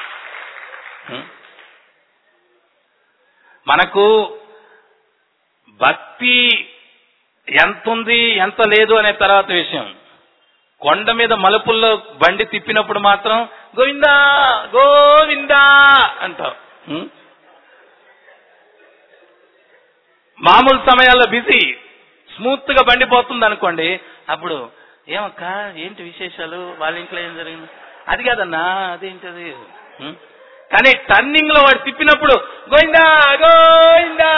మనకు భక్తి ఎంతుంది ఎంత లేదు అనే తర్వాత విషయం. కొండ మీద మలుపుల్లో బండి తిప్పినప్పుడు మాత్రం గోవిందా గోవిందా అంటావు. మామూలు సమయాల్లో బిజీ, స్మూత్ గా బండి పోతుంది అనుకోండి, అప్పుడు ఏమక్క ఏంటి విశేషాలు, వాళ్ళ ఇంట్లో ఏం జరిగింది, అది కాదన్నా అదేంటది. కానీ టర్నింగ్ లో వాడు తిప్పినప్పుడు గోవిందా గోవిందా.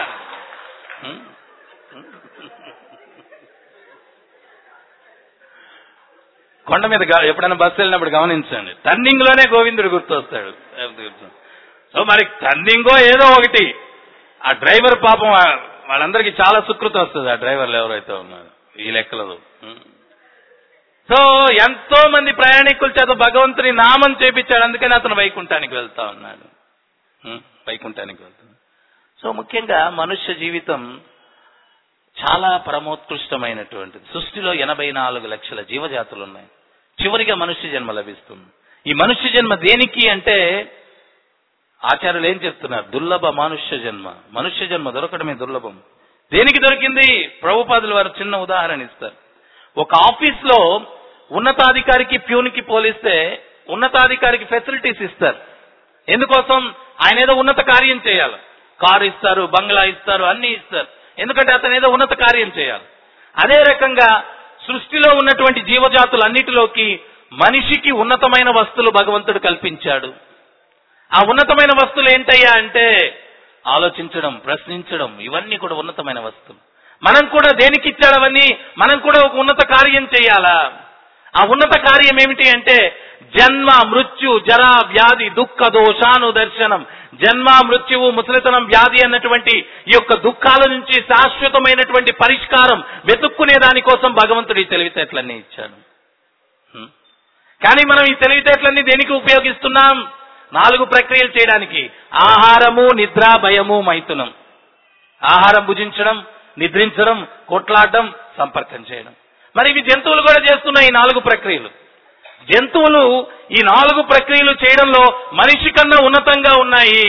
కొండ మీద ఎప్పుడైనా బస్సు వెళ్ళినప్పుడు గమనించండి, టర్నింగ్ లోనే గోవిందుడు గుర్తొస్తాడు. సో మరి టర్నింగో ఏదో ఒకటి, ఆ డ్రైవర్ పాపం వాళ్ళందరికీ చాలా సుకృతం వస్తుంది, ఆ డ్రైవర్లు ఎవరైతే ఉన్నారు ఈ లెక్కలదు. సో ఎంతో మంది ప్రయాణికుల చేత భగవంతుని నామం చేపించాడు, అందుకని అతను వైకుంఠానికి వెళ్తా ఉన్నాడు. వైకుంఠానికి వెళ్తాడు. సో ముఖ్యంగా మనుష్య జీవితం చాలా పరమోత్కృష్టమైనటువంటిది. సృష్టిలో ఎనభై నాలుగు లక్షల జీవజాతులు ఉన్నాయి. చివరిగా మనుష్య జన్మ లభిస్తుంది. ఈ మనుష్య జన్మ దేనికి అంటే ఆచార్యులు ఏం చెప్తున్నారు? దుర్లభ మనుష్య జన్మ. మనుష్య జన్మ దొరకడమే దుర్లభం. దేనికి దొరికింది? ప్రభుపాదులు వారు చిన్న ఉదాహరణ ఇస్తారు. ఒక ఆఫీస్ లో ఉన్నతాధికారికి ప్యూన్కి పోలిస్తే ఉన్నతాధికారికి ఫెసిలిటీస్ ఇస్తారు. ఎందుకోసం? ఆయన ఏదో ఉన్నత కార్యం చేయాలి. కారు ఇస్తారు, బంగ్లా ఇస్తారు, అన్ని ఇస్తారు. ఎందుకంటే అతను ఏదో ఉన్నత కార్యం చేయాలి. అదే రకంగా సృష్టిలో ఉన్నటువంటి జీవజాతులన్నిటిలోకి మనిషికి ఉన్నతమైన వస్తువులు భగవంతుడు కల్పించాడు. ఆ ఉన్నతమైన వస్తువులు ఏంటయ్యా అంటే ఆలోచించడం, ప్రశ్నించడం, ఇవన్నీ కూడా ఉన్నతమైన వస్తువులు. మనం కూడా దేనికి ఇచ్చాడు అవన్నీ? మనం కూడా ఒక ఉన్నత కార్యం చేయాలా? ఆ ఉన్నత కార్యం ఏమిటి అంటే జన్మ మృత్యు జరా వ్యాధి దుఃఖ దోషాను దర్శనం. జన్మ మృత్యువు ముసలితనం వ్యాధి అన్నటువంటి ఈ యొక్క దుఃఖాల నుంచి శాశ్వతమైనటువంటి పరిష్కారం వెతుక్కునే దానికోసం భగవంతుడు ఈ తెలివితేటలన్నీ ఇచ్చాడు. కానీ మనం ఈ తెలివితేటలన్నీ దేనికి ఉపయోగిస్తున్నాం? నాలుగు ప్రక్రియలు చేయడానికి. ఆహారము, నిద్ర, భయము, మైథునం. ఆహారం భుజించడం, నిద్రించడం, కొట్లాడడం, సంపర్కం చేయడం. మరి ఇవి జంతువులు కూడా చేస్తున్నాయి ఈ నాలుగు ప్రక్రియలు. జంతువులు ఈ నాలుగు ప్రక్రియలు చేయడంలో మనిషి కన్నా ఉన్నతంగా ఉన్నాయి.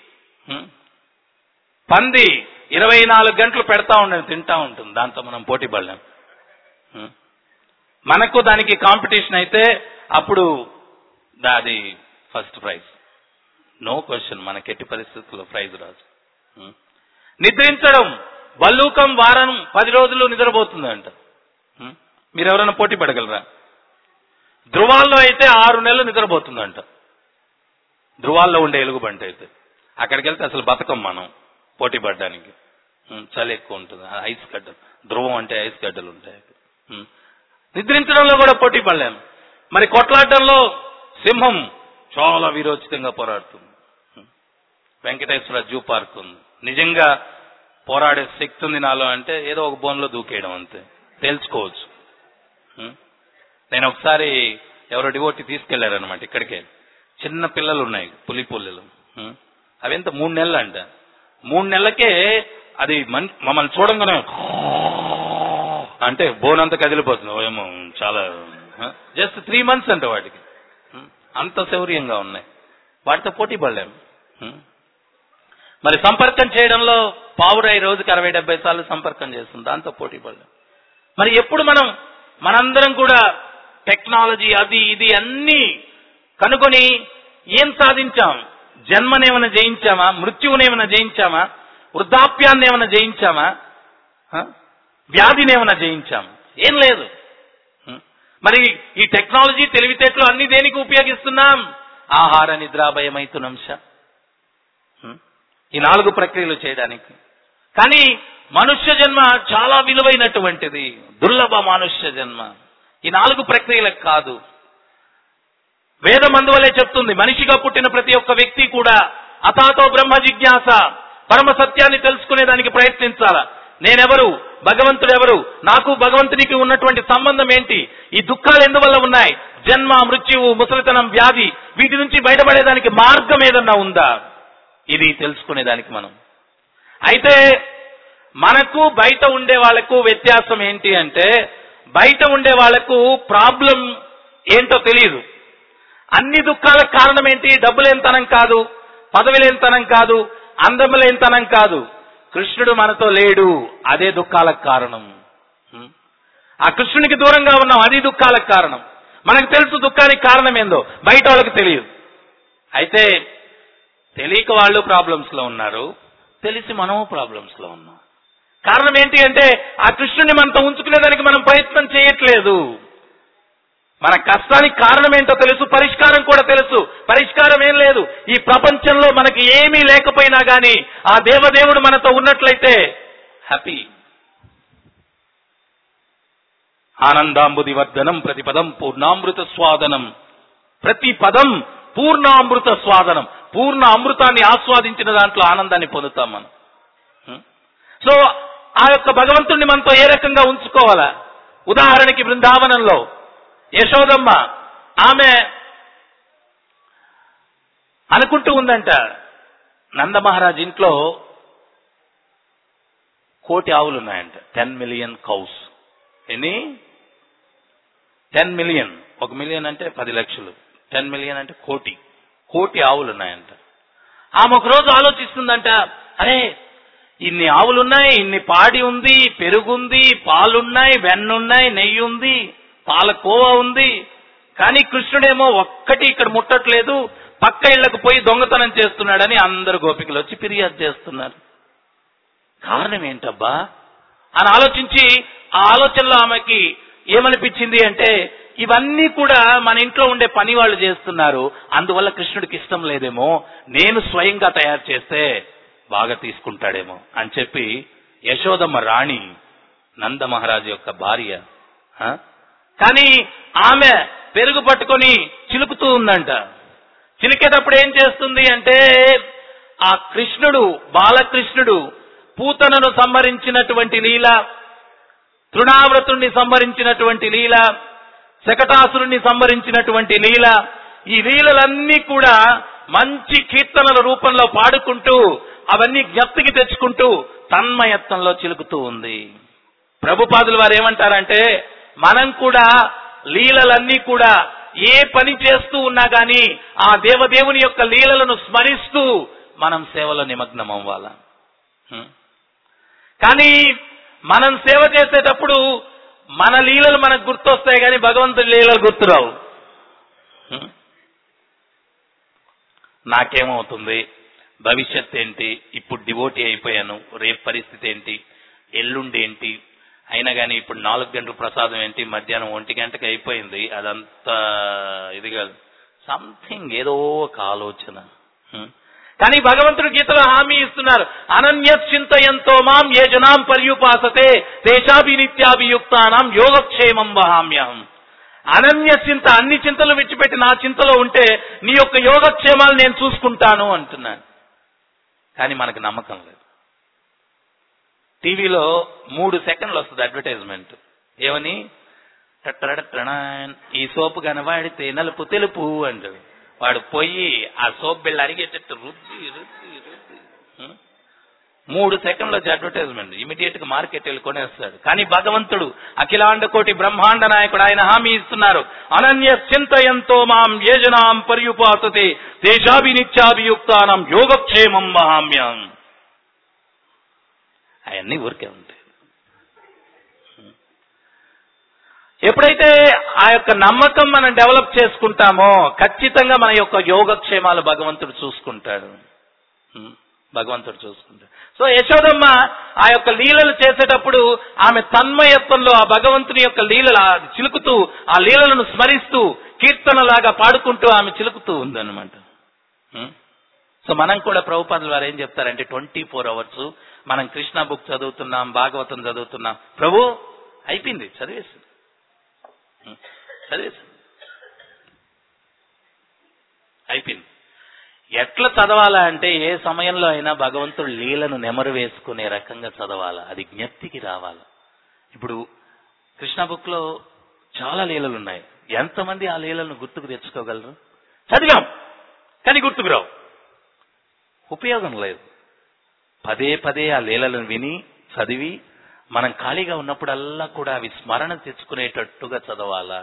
పంది ఇరవై నాలుగు గంటలు పెడతా ఉండని తింటా ఉంటుంది, దాంతో మనం పోటీ పడలేం. మనకు దానికి కాంపిటీషన్ అయితే అప్పుడు దాది ఫస్ట్ ప్రైజ్, నో క్వశ్చన్. మనకి ఎట్టి పరిస్థితుల్లో ప్రైజ్ రాదు. నిద్రించడం, బల్లూకం వారం పది రోజులు నిద్రపోతుందంట. మీరు ఎవరైనా పోటీ పడగలరా? ధృవాల్లో అయితే ఆరు నెలలు నిద్రపోతుందంట. ధృవాల్లో ఉండే ఎలుగుబంటి అయితే అక్కడికి వెళ్తే అసలు బతకం మనం పోటీ పడడానికి. చలి ఎక్కువ ఉంటుంది, ఐస్ గడ్డలు. ధ్రువం అంటే ఐస్ గడ్డలు ఉంటాయి. నిద్రించడంలో కూడా పోటీ పడలేము. మరి కొట్లాడటంలో సింహం చాలా వీరోచితంగా పోరాడుతుంది. వెంకటేశ్వర జూ పార్క్ ఉంది. నిజంగా పోరాడే శక్తి ఉంది నాలో అంటే ఏదో ఒక బోన్లో దూకేయడం అంతే, తేల్చుకోవచ్చు. నేను ఒకసారి ఎవరో డివోటి తీసుకెళ్లారనమాట ఇక్కడికే. చిన్న పిల్లలు ఉన్నాయి, పులి పుల్లలు. అవింత మూడు నెలలు అంట. మూడు నెలలకే అది మమ్మల్ని చూడంగానే అంటే బోన్ అంతా కదిలిపోతుంది. ఏమో చాలా జస్ట్ త్రీ మంత్స్ అంట వాటికి, అంత శౌర్యంగా ఉన్నాయి. వాటితో పోటీ పడలేము. మరి సంపర్కం చేయడంలో పావురాయి రోజుకి అరవై డెబ్బై సార్లు సంపర్కం చేస్తుంది, దాంతో పోటీ పడలేము. మరి ఎప్పుడు మనం మనందరం కూడా టెక్నాలజీ అది ఇది అన్ని కనుగొని ఏం సాధించాం? జన్మనేమైనా జయించామా? మృత్యువునేమైనా జయించామా? వృద్ధాప్యాన్ని ఏమైనా జయించామా? వ్యాధినేమైనా జయించామా? ఏం లేదు. మరి ఈ టెక్నాలజీ తెలివితేటలు అన్ని దేనికి ఉపయోగిస్తున్నాం? ఆహార నిద్ర భయమైతునంశ, ఈ నాలుగు ప్రక్రియలు చేయడానికి. కానీ మనుష్య జన్మ చాలా విలువైనటువంటిది, దుర్లభ మనుష్య జన్మ. ఈ నాలుగు ప్రక్రియలకు కాదు. వేదం అందువలే చెప్తుంది, మనిషిగా పుట్టిన ప్రతి ఒక్క వ్యక్తి కూడా అతాతో బ్రహ్మ జిజ్ఞాస, పరమ సత్యాన్ని తెలుసుకునేదానికి ప్రయత్నించాల. నేనెవరు, భగవంతుడు ఎవరు, నాకు భగవంతునికి ఉన్నటువంటి సంబంధం ఏంటి, ఈ దుఃఖాలు ఎందువల్ల ఉన్నాయి, జన్మ మృత్యువు ముసలితనం వ్యాధి, వీటి నుంచి బయటపడేదానికి మార్గం ఏదన్నా ఉందా, ఇది తెలుసుకునేదానికి మనం. అయితే మనకు బయట ఉండే వాళ్లకు వ్యత్యాసం ఏంటి అంటే, బయట ఉండే వాళ్లకు ప్రాబ్లం ఏంటో తెలియదు. అన్ని దుఃఖాలకు కారణం ఏంటి? డబ్బులేంతనం కాదు, పదవిలేంతనం కాదు, అందములేంతనం కాదు, కృష్ణుడు మనతో లేడు, అదే దుఃఖాలకు కారణం. ఆ కృష్ణునికి దూరంగా ఉన్నాం, అది దుఃఖాలకు కారణం. మనకు తెలుసు దుఃఖానికి కారణం ఏందో, బయట వాళ్ళకి తెలియదు. అయితే తెలియక వాళ్ళు ప్రాబ్లమ్స్ లో ఉన్నారు, తెలిసి మనము ప్రాబ్లమ్స్ లో ఉన్నాం. కారణం ఏంటి అంటే, ఆ కృష్ణుని మనతో ఉంచుకునేదానికి మనం ప్రయత్నం చేయట్లేదు. మన కష్టానికి కారణం ఏంటో తెలుసు, పరిష్కారం కూడా తెలుసు. పరిష్కారం ఏం లేదు, ఈ ప్రపంచంలో మనకి ఏమీ లేకపోయినా గానీ ఆ దేవదేవుడు మనతో ఉన్నట్లయితే హ్యాపీ. ఆనందాంబుది వర్ధనం ప్రతిపదం పూర్ణామృత స్వాదనం. ప్రతి పదం పూర్ణామృత స్వాదనం, పూర్ణ అమృతాన్ని ఆస్వాదించిన దాంట్లో ఆనందాన్ని పొందుతాం మనం. సో ఆ యొక్క భగవంతుణ్ణి మనతో ఏ రకంగా ఉంచుకోవాలా? ఉదాహరణకి బృందావనంలో యశోదమ్మ ఆమె అనుకుంటూ ఉందంట, నందమహారాజ్ ఇంట్లో కోటి ఆవులు ఉన్నాయంట. Ten million cows. ఎన్ని? Ten million. ఒక మిలియన్ అంటే పది లక్షలు, టెన్ మిలియన్ అంటే కోటి. కోటి ఆవులు ఉన్నాయంట. ఆమె ఒక రోజు ఆలోచిస్తుందంట, అరే ఇన్ని ఆవులున్నాయి, ఇన్ని పాడి ఉంది, పెరుగుంది, పాలున్నాయి, వెన్నున్నాయి, నెయ్యి ఉంది, పాలకోవా ఉంది, కానీ కృష్ణుడేమో ఒక్కటి ఇక్కడ ముట్టట్లేదు, పక్క ఇళ్లకు పోయి దొంగతనం చేస్తున్నాడని అందరు గోపికలు వచ్చి ఫిర్యాదు చేస్తున్నారు. కారణం ఏంటబ్బా అని ఆలోచించి, ఆ ఆలోచనలో ఆమెకి ఏమనిపించింది అంటే, ఇవన్నీ కూడా మన ఇంట్లో ఉండే పని వాళ్ళు చేస్తున్నారు, అందువల్ల కృష్ణుడికి ఇష్టం లేదేమో, నేను స్వయంగా తయారు చేస్తే బాగా తీసుకుంటాడేమో అని చెప్పి యశోదమ్మ రాణి నంద మహారాజు యొక్క భార్య. కానీ ఆమె పెరుగు పట్టుకొని చిలుకుతూ ఉందంట. చిలికేటప్పుడు ఏం చేస్తుంది అంటే, ఆ కృష్ణుడు బాలకృష్ణుడు పూతనను సంహరించినటువంటి లీల, తృణావ్రతుణ్ణి సంహరించినటువంటి లీల, శకటాసురుణ్ణి సంహరించినటువంటి లీల, ఈ లీలలన్నీ కూడా మంచి కీర్తనల రూపంలో పాడుకుంటూ అవన్నీ జ్ఞప్తికి తెచ్చుకుంటూ తన్మయత్వంలో చిలుకుతూ ఉంది. ప్రభుపాదులు వారు ఏమంటారంటే, మనం కూడా లీలలన్నీ కూడా ఏ పని చేస్తూ ఉన్నా గాని ఆ దేవదేవుని యొక్క లీలలను స్మరిస్తూ మనం సేవలో నిమగ్నం అవ్వాలా. కానీ మనం సేవ చేసేటప్పుడు మన లీలలు మనకు గుర్తొస్తాయి కానీ భగవంతుడి లీలలు గుర్తురావు. నాకేమవుతుంది, భవిష్యత్ ఏంటి, ఇప్పుడు డివోటీ అయిపోయాను, రేపు పరిస్థితి ఏంటి, ఎల్లుండి ఏంటి, అయినా కానీ ఇప్పుడు నాలుగు గంటల ప్రసాదం ఏంటి, మధ్యాహ్నం ఒంటి గంటకి అయిపోయింది, అదంతా ఇది కాదు. సంథింగ్ ఏదో ఒక ఆలోచన. కానీ భగవంతుడు గీతలో హామీ ఇస్తున్నారు, అనన్యచింతయంతో మాం ఏ జనాం పర్యుపాసతే దేశాభినిత్యాభియుక్తానాం యోగక్షేమం వహామ్యహం. అనన్య చింత, అన్ని చింతలు విడిచిపెట్టి నా చింతలో ఉంటే నీ యొక్క యోగక్షేమాలు నేను చూసుకుంటాను అంటున్నాను. కానీ మనకు నమ్మకం లేదు. టీవీలో మూడు సెకండ్లు వస్తుంది అడ్వర్టైజ్మెంట్, ఏమని, ఈ సోపు కనవాడితే నలుపు తెలుపు అంటాడు. వాడు పోయి ఆ సోప్ బిళ్ళ అరిగేటట్టు రుద్ది రుద్ది రుద్ది మూడు సెకండ్ల అడ్వర్టైజ్మెంట్ ఇమీడియట్ గా మార్కెట్ వెళ్ళి కొనేస్తాడు. కానీ భగవంతుడు అఖిలాండ కోటి బ్రహ్మాండ నాయకుడు ఆయన హామీ ఇస్తున్నారు, అనన్య చింతయంతో మాం యేజనాం పర్యుపాసతే దేశాభినిత్యాభియుక్తానం యోగక్షేమం వహామ్యం. అవన్నీ ఊరికే ఉంటాయి. ఎప్పుడైతే ఆ యొక్క నమ్మకం మనం డెవలప్ చేసుకుంటామో ఖచ్చితంగా మన యొక్క యోగక్షేమాలు భగవంతుడు చూసుకుంటాడు. భగవంతుడు చూసుకుంటాడు. సో యశోదమ్మ ఆ యొక్క లీలలు చేసేటప్పుడు ఆమె తన్మయత్వంలో ఆ భగవంతుని యొక్క లీలలు చిలుకుతూ, ఆ లీలలను స్మరిస్తూ కీర్తనలాగా పాడుకుంటూ ఆమె చిలుకుతూ ఉందన్నమాట. సో మనం కూడా ప్రభుపాదులు వారు ఏం చెప్తారంటే, ట్వంటీ ఫోర్ అవర్స్ మనం కృష్ణ బుక్ చదువుతున్నాం, భాగవతం చదువుతున్నాం, ప్రభు అయిపోయింది చదివేసి చదివేసి అయిపోయింది. ఎట్లా చదవాలా అంటే, ఏ సమయంలో అయినా భగవంతుడు లీలను నెమరు వేసుకునే రకంగా చదవాలా, అది జ్ఞప్తికి రావాలా. ఇప్పుడు కృష్ణ బుక్ లో చాలా లీలలు ఉన్నాయి. ఎంతమంది ఆ లీలను గుర్తుకు తెచ్చుకోగలరు? చదివాం కానీ గుర్తుకు రావు, ఉపయోగం లేదు. పదే పదే ఆ లీలను విని చదివి మనం ఖాళీగా ఉన్నప్పుడల్లా కూడా అవి స్మరణ తెచ్చుకునేటట్టుగా చదవాలా.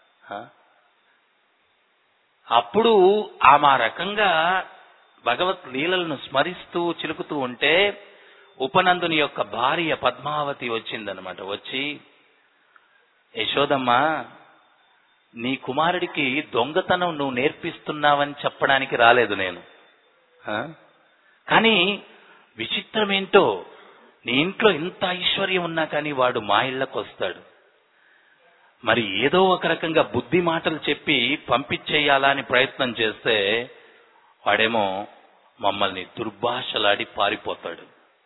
అప్పుడు ఆమె ఆ రకంగా భగవత్ లీలలను స్మరిస్తూ చిలుకుతూ ఉంటే ఉపనందుని యొక్క భార్య పద్మావతి వచ్చిందనమాట. వచ్చి, యశోదమ్మ, నీ కుమారుడికి దొంగతనం నువ్వు నేర్పిస్తున్నావని చెప్పడానికి రాలేదు నేను. కానీ విచిత్రమేంటో, నీ ఇంట్లో ఇంత ఐశ్వర్యం ఉన్నా కానీ వాడు మా ఇళ్లకు వస్తాడు. మరి ఏదో ఒక రకంగా బుద్ధి మాటలు చెప్పి పంపించేయాలా అని ప్రయత్నం చేస్తే వాడేమో మమ్మల్ని దుర్భాషలాడి పారిపోతాడు.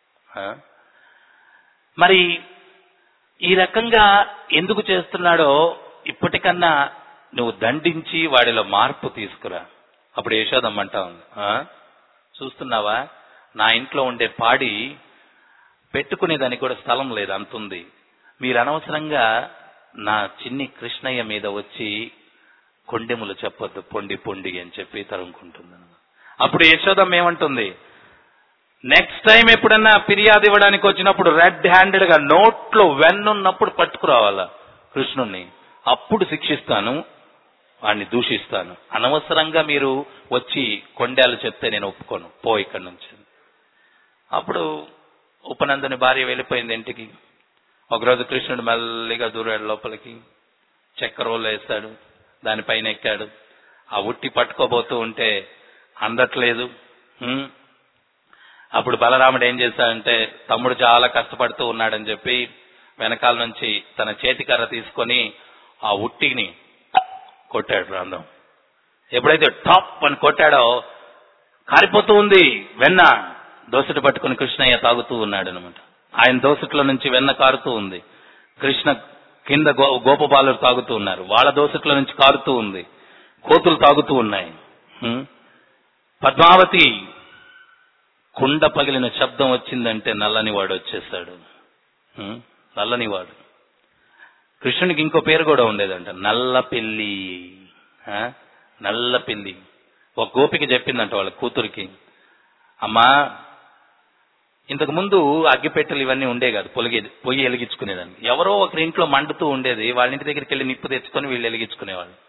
మరి ఈ రకంగా ఎందుకు చేస్తున్నాడో ఇప్పటికన్నా నువ్వు దండించి వాడిలో మార్పు తీసుకురా. అప్పుడు యశోదమ్మంటా ఉంది, చూస్తున్నావా, నా ఇంట్లో ఉండే పాడి పెట్టుకునేదానికి కూడా స్థలం లేదు, అంతుంది. మీరు అనవసరంగా నా చిన్ని కృష్ణయ్య మీద వచ్చి కొండెములు చెప్పొద్దు, పొండి పొండి అని చెప్పి తరుముకుంటుంది. అప్పుడు యశోదమ్మ ఏమంటుంది, నెక్స్ట్ టైం ఎప్పుడన్నా ఫిర్యాదు ఇవ్వడానికి వచ్చినప్పుడు రెడ్ హ్యాండెడ్ గా నోట్లో వెన్నున్నప్పుడు పట్టుకురావాలా కృష్ణుణ్ణి, అప్పుడు శిక్షిస్తాను, వాడిని దూషిస్తాను. అనవసరంగా మీరు వచ్చి కొండేలు చెప్తే నేను ఒప్పుకోను, పో ఇక్కడి నుంచి. అప్పుడు ఉపనందుని భార్య వెళ్ళిపోయింది ఇంటికి. ఒకరోజు కృష్ణుడు మెల్లిగా దూరాడు లోపలికి, చక్కెరోలు వేస్తాడు, దానిపైన ఎక్కాడు. ఆ ఉట్టి పట్టుకోబోతూ ఉంటే అందట్లేదు. అప్పుడు బలరాముడు ఏం చేశాడంటే, తమ్ముడు చాలా కష్టపడుతూ ఉన్నాడని చెప్పి వెనకాల నుంచి తన చేతికర్ర తీసుకొని ఆ ఉట్టిని కొట్టాడు రాందం. ఎప్పుడైతే టాప్ అని కొట్టాడో కారిపోతూ ఉంది వెన్న. దోసటి పట్టుకుని కృష్ణయ్య తాగుతూ ఉన్నాడు అనమాట. ఆయన దోసట్లో నుంచి వెన్న కారుతూ ఉంది. కృష్ణ కింద గో గోపబాలురు తాగుతూ ఉన్నారు, వాళ్ళ దోసట్లో నుంచి కారుతూ ఉంది. కోతులు తాగుతూ ఉన్నాయి. పద్మావతి కుండ పగిలిన శబ్దం వచ్చిందంటే నల్లని వాడు వచ్చేసాడు. నల్లని వాడు. కృష్ణునికి ఇంకో పేరు కూడా ఉండేదంట, నల్ల పెళ్లి. నల్ల పెళ్లి. ఒక గోపిక చెప్పిందంట వాళ్ళ కూతురికి, అమ్మా, ఇంతకు ముందు అగ్గిపెట్టెలు ఇవన్నీ ఉండే కాదు, పొలిగేది పొయ్యి వెలిగించుకునేదాన్ని. ఎవరో ఒకరి ఇంట్లో మండుతూ ఉండేది, వాళ్ళ ఇంటి దగ్గరికి వెళ్ళి నిప్పు తెచ్చుకొని వీళ్ళు వెలిగించుకునేవాళ్ళు.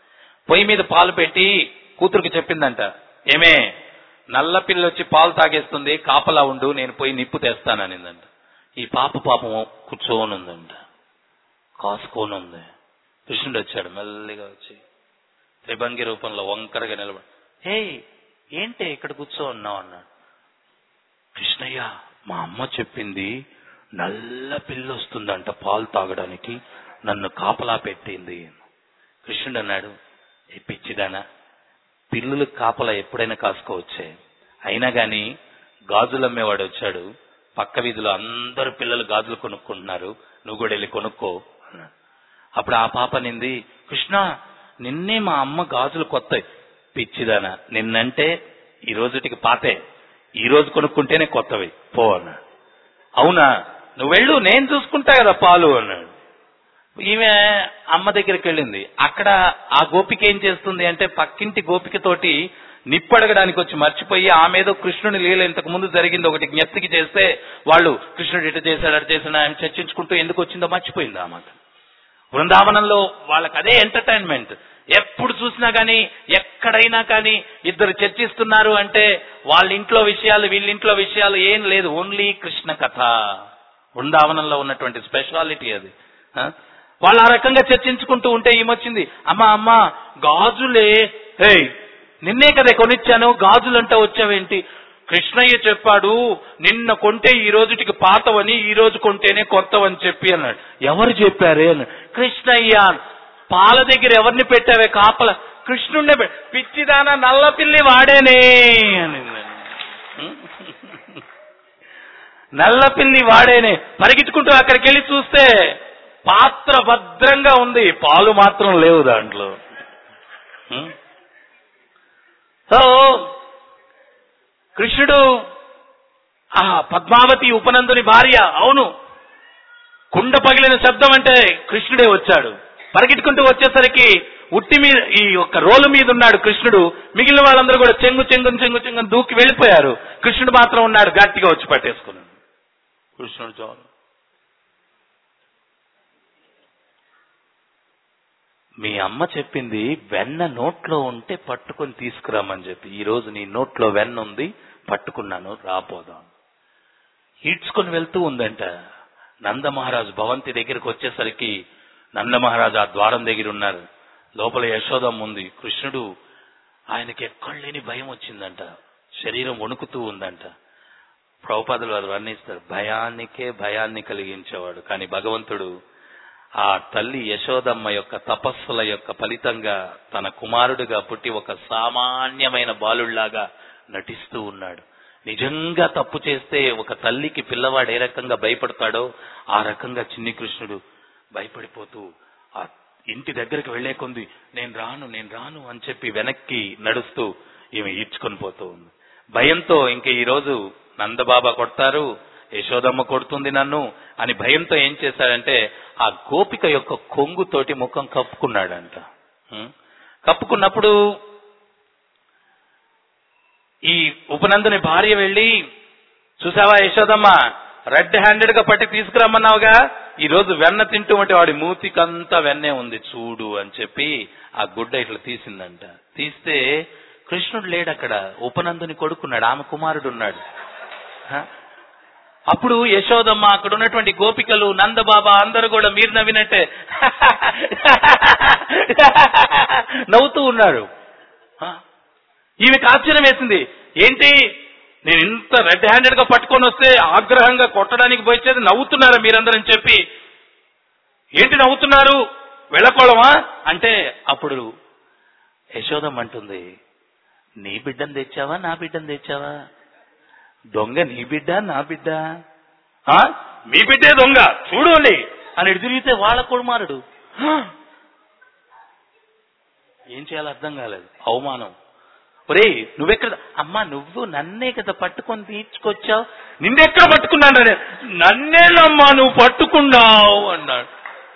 పొయ్యి మీద పాలు పెట్టి కూతురికి చెప్పిందంట, ఏమే నల్ల పిల్ల వచ్చి పాలు తాగేస్తుంది, కాపలా ఉండు, నేను పోయి నిప్పు తెస్తాననిందంట. ఈ పాప పాపం కూర్చోనుందంట, కాసుకోనుంది. కృష్ణుడు వచ్చాడు మెల్లిగా వచ్చి త్రిభంగి రూపంలో వంకరగా నిలబడి, హే ఏంటే ఇక్కడ కూర్చో ఉన్నావు అన్నాడు. కృష్ణయ్య, మా అమ్మ చెప్పింది నల్ల పిల్ల వస్తుందంట పాలు తాగడానికి, నన్ను కాపలా పెట్టింది. కృష్ణుడు అన్నాడు, ఏ పిచ్చిదానా, పిల్లులు కాపలా ఎప్పుడైనా కాసుకోవచ్చే, అయినా గాని గాజులు అమ్మేవాడు వచ్చాడు, పక్క వీధిలో అందరు పిల్లలు గాజులు కొనుక్కుంటున్నారు, నువ్వు కూడా వెళ్ళి కొనుక్కో అన్నాడు. అప్పుడు ఆ పాప నింది, కృష్ణ నిన్నే మా అమ్మ గాజులు కొత్త. పిచ్చిదానా, నిన్నంటే ఈ రోజుటికి పాతే, ఈ రోజు కొనుక్కుంటేనే కొత్తవి, పో అన్నాడు. అవునా, నువ్వు వెళ్ళు, నేను చూసుకుంటా కదా పాలు అన్నాడు. ఈమె అమ్మ దగ్గరికి వెళ్ళింది. అక్కడ ఆ గోపిక ఏం చేస్తుంది అంటే, పక్కింటి గోపికతోటి నిప్పడగడానికి వచ్చి మర్చిపోయి ఆమె ఏదో కృష్ణుని లీల ఇంతకు ముందు జరిగింది ఒకటి జ్ఞప్తికి చేస్తే, వాళ్ళు కృష్ణుడు ఇటు చేశాడు అటు చేశాడు ఆయన చర్చించుకుంటూ ఎందుకు వచ్చిందో మర్చిపోయింది ఆమె. బృందావనంలో వాళ్ళకి అదే ఎంటర్టైన్మెంట్. ఎప్పుడు చూసినా కానీ ఎక్కడైనా కానీ ఇద్దరు చర్చిస్తున్నారు అంటే వాళ్ళ ఇంట్లో విషయాలు వీళ్ళింట్లో విషయాలు ఏం లేదు, ఓన్లీ కృష్ణ కథ. బృందావనంలో ఉన్నటువంటి స్పెషాలిటీ అది. వాళ్ళు ఆ రకంగా చర్చించుకుంటూ ఉంటే ఏమొచ్చింది, అమ్మా అమ్మా గాజులే, హే నిన్నే కదా కొనిచ్చాను, గాజులంటా వచ్చావేంటి? కృష్ణయ్య చెప్పాడు నిన్న కొంటే ఈ రోజుటికి పాతవని, ఈ రోజు కొంటేనే కొత్తవని చెప్పి అన్నాడు. ఎవరు చెప్పారే అన్నాడు. కృష్ణయ్య. పాల దగ్గర ఎవరిని పెట్టావే కాపల? కృష్ణుడినే. పిచ్చిదానా నల్లపిల్లి వాడేనే అని. నల్లపిల్లి వాడేనే. పరిగెత్తుకుంటూ అక్కడికి వెళ్ళి చూస్తే పాత్ర భద్రంగా ఉంది, పాలు మాత్రం లేవు దాంట్లో. సో కృష్ణుడు ఆ పద్మావతి ఉపనందుని భార్య, అవును కుండ పగిలిన శబ్దం అంటే కృష్ణుడే వచ్చాడు. పరిగెట్టుకుంటూ వచ్చేసరికి ఉట్టి మీద ఈ యొక్క రోలు మీద ఉన్నాడు కృష్ణుడు, మిగిలిన వాళ్ళందరూ కూడా చెంగు చెంగు చెంగు చెంగు దూకి వెళ్ళిపోయారు. కృష్ణుడు మాత్రం ఉన్నాడు, గట్టిగా వచ్చి పట్టేసుకున్నాడు. కృష్ణుడు చాలు. మీ అమ్మ చెప్పింది వెన్న నోట్లో ఉంటే పట్టుకొని తీసుకురామని చెప్పి, ఈ రోజు నీ నోట్లో వెన్న ఉంది, పట్టుకున్నాను, రాపోదాం. ఈడ్చుకొని వెళ్తూ ఉందంట. నందమహారాజు భవంతి దగ్గరికి వచ్చేసరికి నందమహారాజు ఆ ద్వారం దగ్గర ఉన్నారు, లోపల యశోదమ్మ ఉంది. కృష్ణుడు ఆయనకి ఎక్కడ లేని భయం వచ్చిందంట, శరీరం వణుకుతూ ఉందంట. ప్రభుపాదులు వారు వర్ణిస్తారు, భయానికే భయాన్ని కలిగించేవాడు. కానీ భగవంతుడు ఆ తల్లి యశోదమ్మ యొక్క తపస్సుల యొక్క ఫలితంగా తన కుమారుడిగా పుట్టి ఒక సామాన్యమైన బాలుళ్లాగా నటిస్తూ ఉన్నాడు. నిజంగా తప్పు చేస్తే ఒక తల్లికి పిల్లవాడు ఏ రకంగా భయపడతాడో ఆ రకంగా చిన్ని కృష్ణుడు భయపడిపోతూ ఆ ఇంటి దగ్గరికి వెళ్లే కొంది నేను రాను నేను రాను అని చెప్పి వెనక్కి నడుస్తూ ఈమె ఈడ్చుకొని పోతూ ఉంది. భయంతో ఇంక ఈ రోజు నందబాబా కొడతారు, యశోదమ్మ కొడుతుంది నన్ను అని భయంతో ఏం చేశాడంటే ఆ గోపిక యొక్క కొంగుతోటి ముఖం కప్పుకున్నాడంట. కప్పుకున్నప్పుడు ఈ ఉపనందుని భార్య వెళ్ళి, చూసావా యశోదమ్మ, రెడ్ హ్యాండెడ్ గా పట్టి తీసుకురమ్మన్నావుగా, ఈ రోజు వెన్న తింటూ ఉంటే వాడి మూతికంతా వెన్నే ఉంది చూడు అని చెప్పి ఆ గుడ్డ ఇట్లా తీసిందంట. తీస్తే కృష్ణుడు లేడు అక్కడ, ఉపనందుని కొడుకున్నాడు, ఆమె కుమారుడు ఉన్నాడు. అప్పుడు యశోదమ్మ, అక్కడ ఉన్నటువంటి గోపికలు, నందబాబా అందరూ కూడా మీరు నవ్వినట్టే నవ్వుతూ ఉన్నారు. ఈమెకు ఆశ్చర్యం వేసింది, ఏంటి నేను ఇంత రెడ్ హ్యాండెడ్ గా పట్టుకొని వస్తే ఆగ్రహంగా కొట్టడానికి పోయేది, నవ్వుతున్నారా మీరందరని చెప్పి, ఏంటి నవ్వుతున్నారు వెళ్ళకోళమా అంటే, అప్పుడు యశోదమ్మ అంటుంది, నీ బిడ్డను తెచ్చావా నా బిడ్డను తెచ్చావా? దొంగ నీ బిడ్డ నా బిడ్డ? మీ బిడ్డే దొంగ చూడండి అని ఎటు తిరిగితే వాళ్ళ కుమారుడు. ఏం చేయాలో అర్థం కాలేదు, అవమానం. ఒరే నువ్వెక్కడ, అమ్మా నువ్వు నన్నే కదా పట్టుకొని తీర్చుకొచ్చావు, నిన్నెక్కడ పట్టుకున్నాను? నన్నేనమ్మా నువ్వు పట్టుకున్నావు అన్నాడు.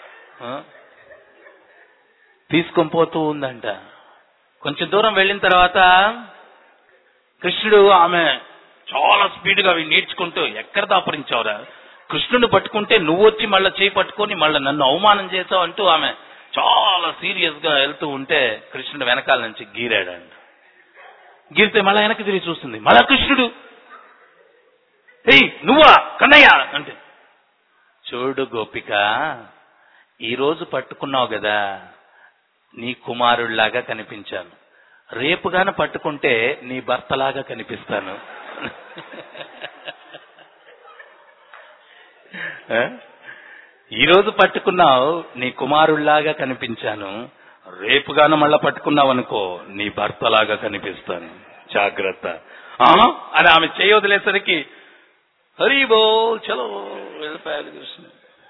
తీసుకొని పోతూ ఉందంట. కొంచెం దూరం వెళ్ళిన తర్వాత కృష్ణుడు ఆమె చాలా స్పీడ్ గా నేర్చుకుంటూ, ఎక్కడ దాపరించావురా, కృష్ణుని పట్టుకుంటే నువ్వు వచ్చి మళ్ళీ చేయి పట్టుకొని మళ్ళీ నన్ను అవమానం చేసావు అంటూ ఆమె చాలా సీరియస్ గా వెళ్తూ ఉంటే కృష్ణుడు వెనకాల నుంచి గీరాడండి. గీరితే మళ్ళా వెనక్కి తిరిగి చూస్తుంది, మళ్ళా కృష్ణుడు ఏయ్ నువ్వా కన్నయ్య అంటే, చూడు గోపిక, ఈ రోజు పట్టుకున్నావు కదా, నీ కుమారుడిలాగా కనిపించాను, రేపుగాన పట్టుకుంటే నీ భర్తలాగా కనిపిస్తాను. ఈరోజు పట్టుకున్నావు, నీ కుమారుడిలాగా కనిపించాను, రేపుగాన మళ్ళా పట్టుకున్నావు అనుకో, నీ భర్తలాగా కనిపిస్తాను, జాగ్రత్త అని ఆమె చేయొదిలేసరికి హరి బోల్ చలో వెళ్ళిపోయాడు కృష్ణ.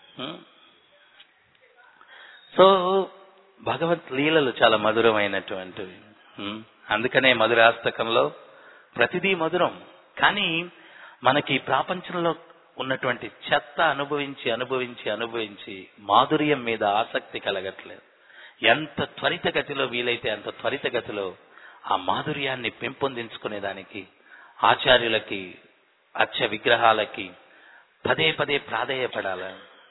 సో భగవత్ లీలలు చాలా మధురమైనటువంటివి. అందుకనే మధురాస్తకంలో ప్రతిదీ మధురం. కానీ మనకి ప్రపంచంలో ఉన్నటువంటి చెత్త అనుభవించి అనుభవించి అనుభవించి మాధుర్యం మీద ఆసక్తి కలగట్లేదు. ఎంత త్వరితగతిలో వీలైతే అంత త్వరితగతిలో ఆ మాధుర్యాన్ని పెంపొందించుకునేదానికి ఆచార్యులకి అచ్చ విగ్రహాలకి పదే పదే ప్రాధేయపడాల.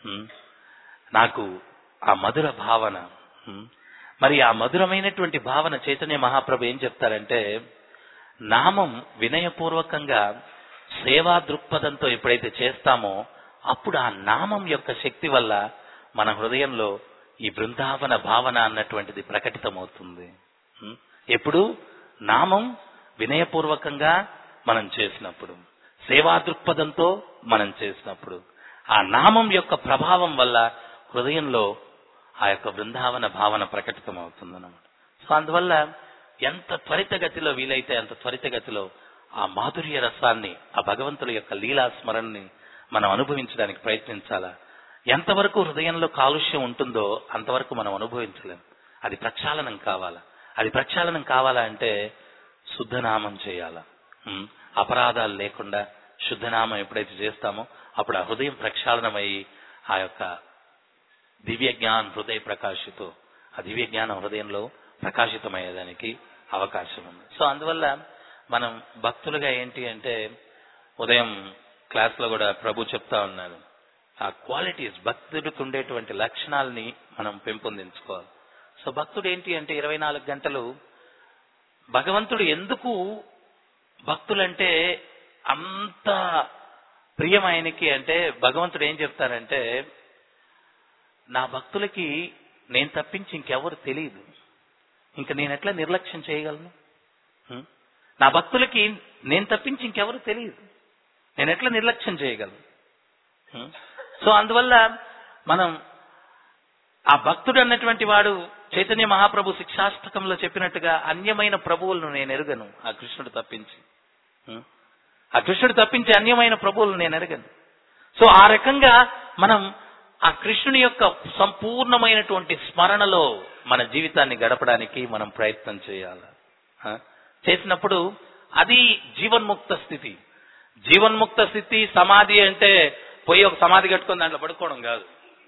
నాకు ఆ మధుర భావన, మరి ఆ మధురమైనటువంటి భావన చైతన్య మహాప్రభు ఏం చెప్తారంటే, నామం వినయపూర్వకంగా సేవా దృక్పథంతో ఎప్పుడైతే చేస్తామో అప్పుడు ఆ నామం యొక్క శక్తి వల్ల మన హృదయంలో ఈ బృందావన భావన అన్నటువంటిది ప్రకటితమవుతుంది. ఎప్పుడు నామం వినయపూర్వకంగా మనం చేసినప్పుడు, సేవా దృక్పథంతో మనం చేసినప్పుడు ఆ నామం యొక్క ప్రభావం వల్ల హృదయంలో ఆ యొక్క బృందావన భావన ప్రకటితం అవుతుందన్నమాట. సో అందువల్ల ఎంత త్వరితగతిలో వీలైతే అంత త్వరితగతిలో ఆ మాధుర్య రసాన్ని, ఆ భగవంతుడి యొక్క లీలా స్మరణని మనం అనుభవించడానికి ప్రయత్నించాలా. ఎంతవరకు హృదయంలో కాలుష్యం ఉంటుందో అంతవరకు మనం అనుభవించలేం. అది ప్రక్షాళనం కావాలా. అది ప్రక్షాళనం కావాలా అంటే శుద్ధనామం చేయాలా. అపరాధాలు లేకుండా శుద్ధనామం ఎప్పుడైతే చేస్తామో అప్పుడు ఆ హృదయం ప్రక్షాళనమయ్యి ఆ యొక్క దివ్య జ్ఞానం హృదయ ప్రకాశితో ఆ దివ్య జ్ఞానం హృదయంలో ప్రకాశితమయ్యేదానికి అవకాశం ఉంది. సో అందువల్ల మనం భక్తులుగా ఏంటి అంటే, ఉదయం క్లాస్ లో కూడా ప్రభు చెప్తా ఉన్నారు, ఆ క్వాలిటీస్ భక్తుడికి ఉండేటువంటి లక్షణాలని మనం పెంపొందించుకోవాలి. సో భక్తుడు ఏంటి అంటే ఇరవై నాలుగు గంటలు భగవంతుడు ఎందుకు భక్తులంటే అంత ప్రియం ఆయనకి అంటే, భగవంతుడు ఏం చెప్తారంటే, నా భక్తులకి నేను తప్పించి ఇంకెవరు తెలియదు, ఇంక నేను ఎట్లా నిర్లక్ష్యం చేయగలను? నా భక్తులకి నేను తప్పించి ఇంకెవరు తెలియదు, నేను ఎట్లా నిర్లక్ష్యం చేయగలను? సో అందువల్ల మనం ఆ భక్తుడు అన్నటువంటి వాడు చైతన్య మహాప్రభు శిక్షాష్టకంలో చెప్పినట్టుగా అన్యమైన ప్రభువులను నేను ఎరుగను, ఆ కృష్ణుడు తప్పించి ఆ కృష్ణుడు తప్పించి అన్యమైన ప్రభువులను నేను ఎరగను. సో ఆ రకంగా మనం ఆ కృష్ణుని యొక్క సంపూర్ణమైనటువంటి స్మరణలో మన జీవితాన్ని గడపడానికి మనం ప్రయత్నం చేయాలి. చేసినప్పుడు అది జీవన్ముక్త స్థితి. జీవన్ముక్త స్థితి సమాధి అంటే పోయి ఒక సమాధి కట్టుకొని దాంట్లో పడుకోవడం కాదు.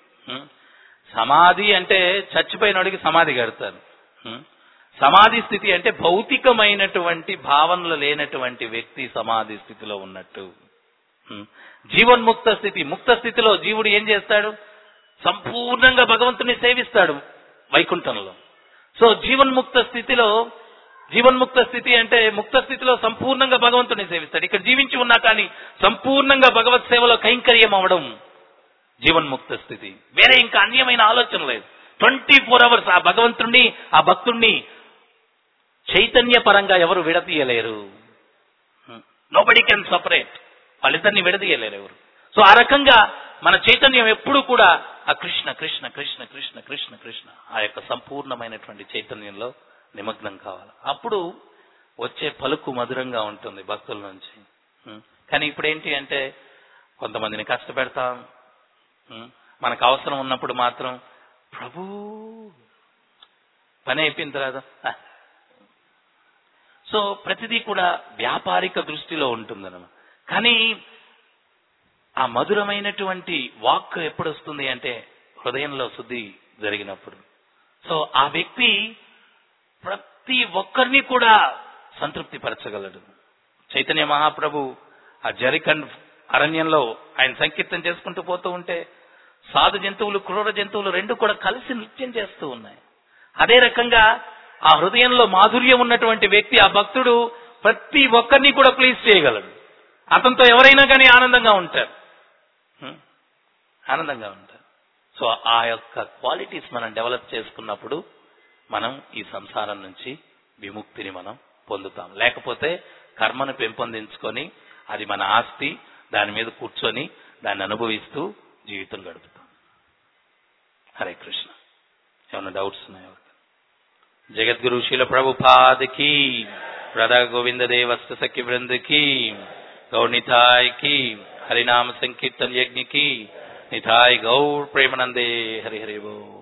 సమాధి అంటే చచ్చిపోయినోడికి సమాధి కడతారు. సమాధి స్థితి అంటే భౌతికమైనటువంటి భావనలు లేనటువంటి వ్యక్తి సమాధి స్థితిలో ఉన్నట్టు. జీవన్ముక్త స్థితి, ముక్త స్థితిలో జీవుడు ఏం చేస్తాడు? సంపూర్ణంగా భగవంతుని సేవిస్తాడు వైకుంఠంలో. సో జీవన్ముక్త స్థితిలో, జీవన్ముక్త స్థితి అంటే ముక్త స్థితిలో సంపూర్ణంగా భగవంతుని సేవిస్తాడు. ఇక్కడ జీవించి ఉన్నా కానీ సంపూర్ణంగా భగవత్ సేవలో కైంకర్యం అవడం జీవన్ముక్త స్థితి. వేరే ఇంకా అన్యమైన ఆలోచన లేదు. ట్వంటీ ఫోర్ అవర్స్ ఆ భగవంతుణ్ణి, ఆ భక్తుణ్ణి చైతన్య పరంగా ఎవరు విడదీయలేరు. నోబడీ కెన్ సపరేట్, వాళ్ళిద్దరిని విడదీయలేరు ఎవరు. సో ఆ రకంగా మన చైతన్యం ఎప్పుడు కూడా ఆ కృష్ణ కృష్ణ కృష్ణ కృష్ణ కృష్ణ కృష్ణ ఆ యొక్క సంపూర్ణమైనటువంటి చైతన్యంలో నిమగ్నం కావాలి. అప్పుడు వచ్చే పలుకు మధురంగా ఉంటుంది భక్తుల నుంచి. కానీ ఇప్పుడు ఏంటి అంటే, కొంతమందిని కష్టపెడతాం, మనకు అవసరం ఉన్నప్పుడు మాత్రం ప్రభు పని అయిపోయిన తర్వాత. సో ప్రతిదీ కూడా వ్యాపారిక దృష్టిలో ఉంటుందన్నమాట. కానీ ఆ మధురమైనటువంటి వాక్ ఎప్పుడు వస్తుంది అంటే హృదయంలో శుద్ధి జరిగినప్పుడు. సో ఆ వ్యక్తి ప్రతి ఒక్కరిని కూడా సంతృప్తి పరచగలడు. చైతన్య మహాప్రభు ఆ జరికండ్ అరణ్యంలో ఆయన సంకీర్తన చేసుకుంటూ పోతూ ఉంటే సాధు జంతువులు క్రూర జంతువులు రెండు కూడా కలిసి నృత్యం చేస్తూ ఉన్నాయి. అదే రకంగా ఆ హృదయంలో మాధుర్యం ఉన్నటువంటి వ్యక్తి, ఆ భక్తుడు ప్రతి ఒక్కరిని కూడా ప్లీజ్ చేయగలడు. అతనితో ఎవరైనా కానీ ఆనందంగా ఉంటారు, ఆనందంగా ఉంటారు. సో ఆ యొక్క క్వాలిటీస్ మనం డెవలప్ చేసుకున్నప్పుడు మనం ఈ సంసారం నుంచి విముక్తిని మనం పొందుతాం. లేకపోతే కర్మను పెంపొందించుకొని అది మన ఆస్తి, దాని మీద కూర్చొని దాన్ని అనుభవిస్తూ జీవితం గడుపుతాం. హరే కృష్ణ. ఏమన్నా డౌట్స్ ఉన్నాయా? జగద్గురు శీల ప్రభుపాదకి, రాధా గోవింద దేవస్థ సఖి బృందకి, గౌర్ నితాయ్ కి, హరినామ సంకీర్తన యజ్ఞ కి, నితాయ్ గౌర్ ప్రేమనందే. హరి హరి బోల్.